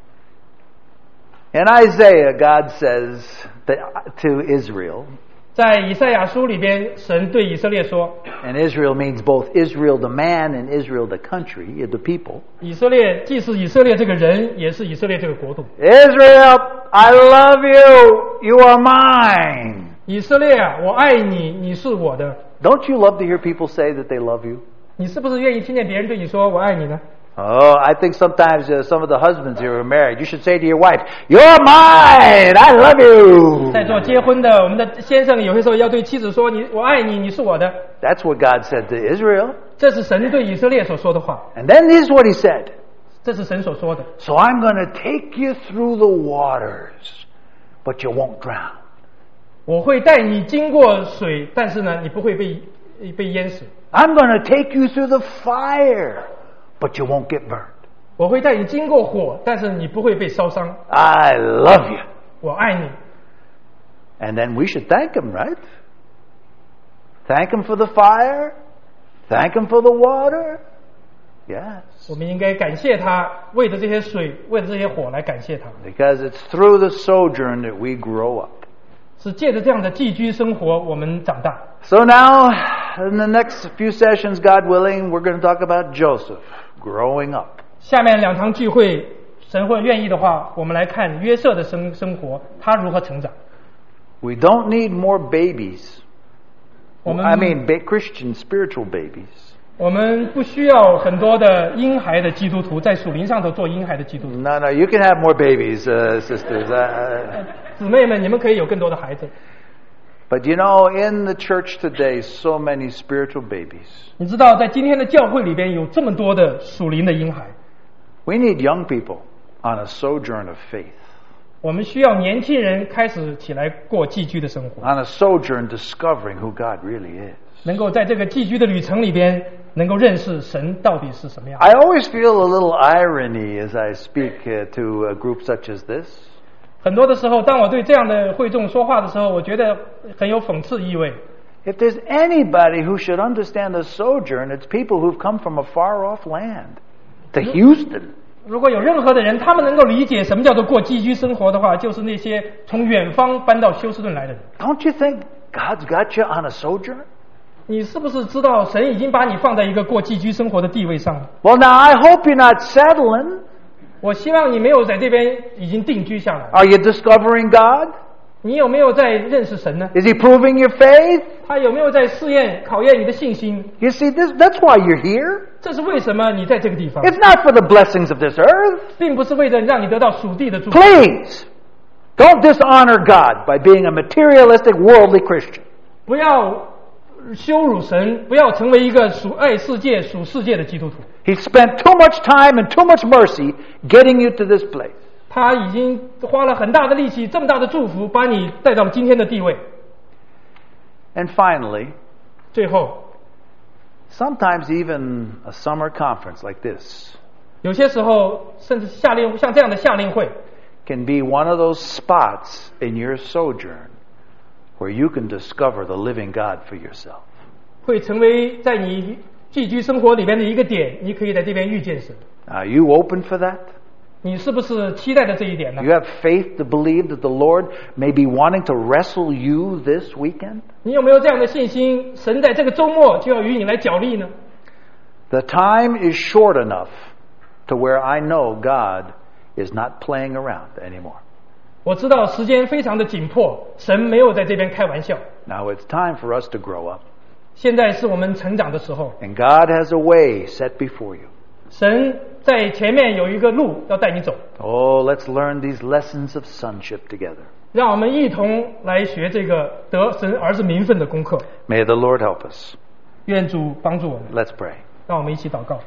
In Isaiah, God says to Israel, 在以赛亚书里边，神对以色列说 and Israel means both Israel the man and Israel the country, the people. 以色列既是以色列这个人，也是以色列这个国度。 Israel, I love you. You are mine. 以色列啊，我爱你，你是我的。 Don't you love to hear people say that they love you? 你是不是愿意听见别人对你说我爱你呢？ Oh, I think sometimes some of the husbands who are married, you should say to your wife, "You're mine. I love you." 在座结婚的我们的先生，有些时候要对妻子说：“我爱你，你是我的。” That's what God said to Israel. 这是神对以色列所说的话。 And then this is what He said. 这是神所说的。 So I'm going to take you through the waters, but you won't drown. 我会带你经过水，但是呢，你不会被淹死。 I'm going to take you through the fire, but you won't get burned. 我会带你经过火，但是你不会被烧伤。 I love you. 我爱你。 And then we should thank him, right? Thank him for the fire. Thank him for the water. Yes. 我们应该感谢他，为着这些水，为着这些火来感谢他。 Because it's through the sojourn that we grow up. 是借着这样的寄居生活，我们长大。 So now, in the next few sessions, God willing, we're going to talk about Joseph growing up. 下面2堂聚会，神会愿意的话，我们来看约瑟的生活，他如何成长。 We don't need more babies. 我们 I mean, Christian spiritual babies. 我们不需要很多的婴孩的基督徒，在属灵上头做婴孩的基督徒。 No, no, you can have more babies, sisters. 姊妹们，你们可以有更多的孩子。 But you know, in the church today, so many spiritual babies. 你知道，在今天的教会里边有这么多的属灵的婴孩， We need young people on a sojourn of faith, 我们需要年轻人开始起来过寄居的生活， on a sojourn discovering who God really is. 能够在这个寄居的旅程里边，能够认识神到底是什么样。 I always feel a little irony as I speak to a group such as this. 很多的时候，当我对这样的会众说话的时候，我觉得很有讽刺意味。 If there's anybody who should understand the sojourn, it's people who've come from a far-off land to Houston. 如果有任何的人，他们能够理解什么叫做过寄居生活的话，就是那些从远方搬到休斯顿来的人。 Don't you think God's got you on a sojourn? 你是不是知道神已经把你放在一个过寄居生活的地位上？ Well, now I hope you're not settling. 我希望你没有在这边已经定居下来。 Are you discovering God? 你有没有在认识神呢？ Is He proving your faith? 他有没有在试验、考验你的信心？ You see, that's why you're here. 这是为什么你在这个地方， It's not for the blessings of this earth. 并不是为了让你得到属地的祝福。 Please, don't dishonor God by being a materialistic, worldly Christian. 不要羞辱神，不要成为一个属爱世界、属世界的基督徒。 He spent too much time and too much mercy getting you to this place. 他已经花了很大的力气，这么大的祝福，把你带到了今天的地位。 And finally, 最后， sometimes even a summer conference like this 有些时候，甚至像这样的夏令会， can be one of those spots in your sojourn where you can discover the living God for yourself. 会成为在你寄居生活里边的一个点，你可以在这边遇见神。 Are you open for that? 你是不是期待着这一点呢？ You have faith to believe that the Lord may be wanting to wrestle you this weekend? 你有没有这样的信心？神在这个周末就要与你来角力呢？ The time is short enough to where I know God is not playing around anymore. 我知道时间非常的紧迫，神没有在这边开玩笑。 Now it's time for us to grow up. 现在是我们成长的时候， And God has a way set before you. 神在前面有一个路要带你走， Oh, let's learn these lessons of sonship together. 让我们一同来学这个得神儿子名分的功课。 May the Lord help us. 愿主帮助我们， Let's pray. 让我们一起祷告。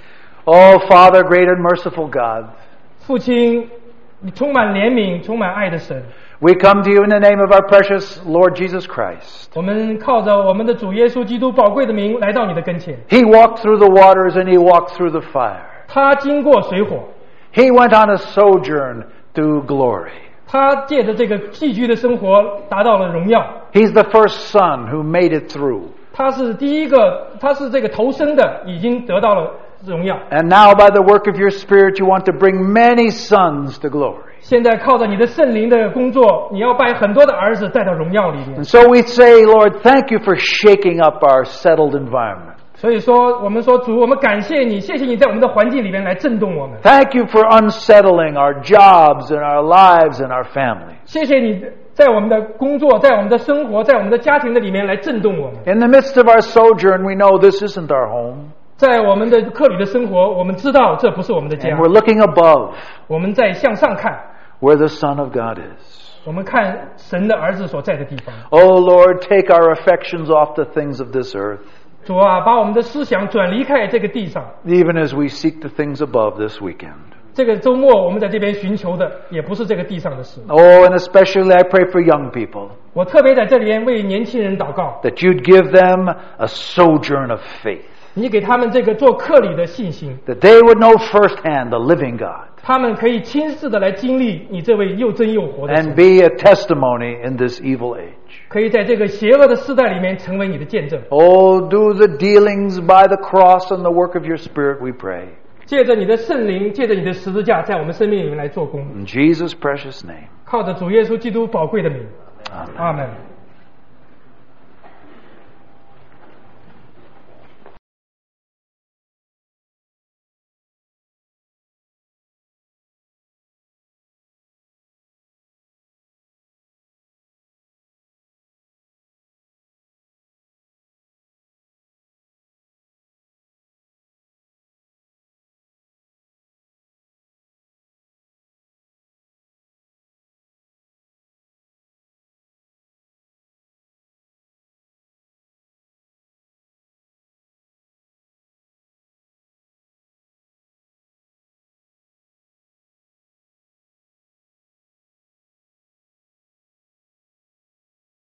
Oh, Father, great and merciful God, 父亲，你充满怜悯、充满爱的神， we come to you in the name of our precious Lord Jesus Christ. 我们靠着我们的主耶稣基督宝贵的名来到你的跟前。 He walked through the waters and he walked through the fire. 他经过水火， He went on a sojourn to glory. 他借着这个寄居的生活达到了荣耀。 He's the first son who made it through. 他是第一个，他是这个投生的，已经得到了荣耀。 And now by the work of your Spirit, you want to bring many sons to glory. 现在靠着你的圣灵的工作，你要把很多的儿子带到荣耀里面。 And so we say, Lord, thank you for shaking up our settled environment. 所以说，我们说主，我们感谢你，谢谢你在我们的环境里面来震动我们。 Thank you for unsettling our jobs and our lives and our families. 谢谢你在我们的工作，在我们的生活，在我们的家庭的里面来震动我们。 In the midst of our sojourn, we know this isn't our home. 在我们的客旅的生活，我们知道这不是我们的家 And，we're looking above 我们在向上看， where the Son of God is. 我们看神的儿子所在的地方。 Oh Lord, take our affections off the things of this earth. 主啊，把我们的思想转离开这个地上。 even as we seek the things above this weekend. 这个周末我们在这边寻求的也不是这个地上的事。 Oh, and especially I pray for young people, 我特别在这里边为年轻人祷告， that you'd give them a sojourn of faith, 你给他们这个做客旅的信心， that they would know firsthand the living God, 他们可以亲自的来经历你这位又真又活的 and 神， be a testimony in this evil age. 可以在这个邪恶的时代里面成为你的见证。 Oh, do the dealings by the cross and the work of your Spirit, we pray. 借着你的圣灵，借着你的十字架，在我们生命里面来做工， In Jesus' precious name. 靠着主耶稣基督宝贵的名， Amen. 阿门。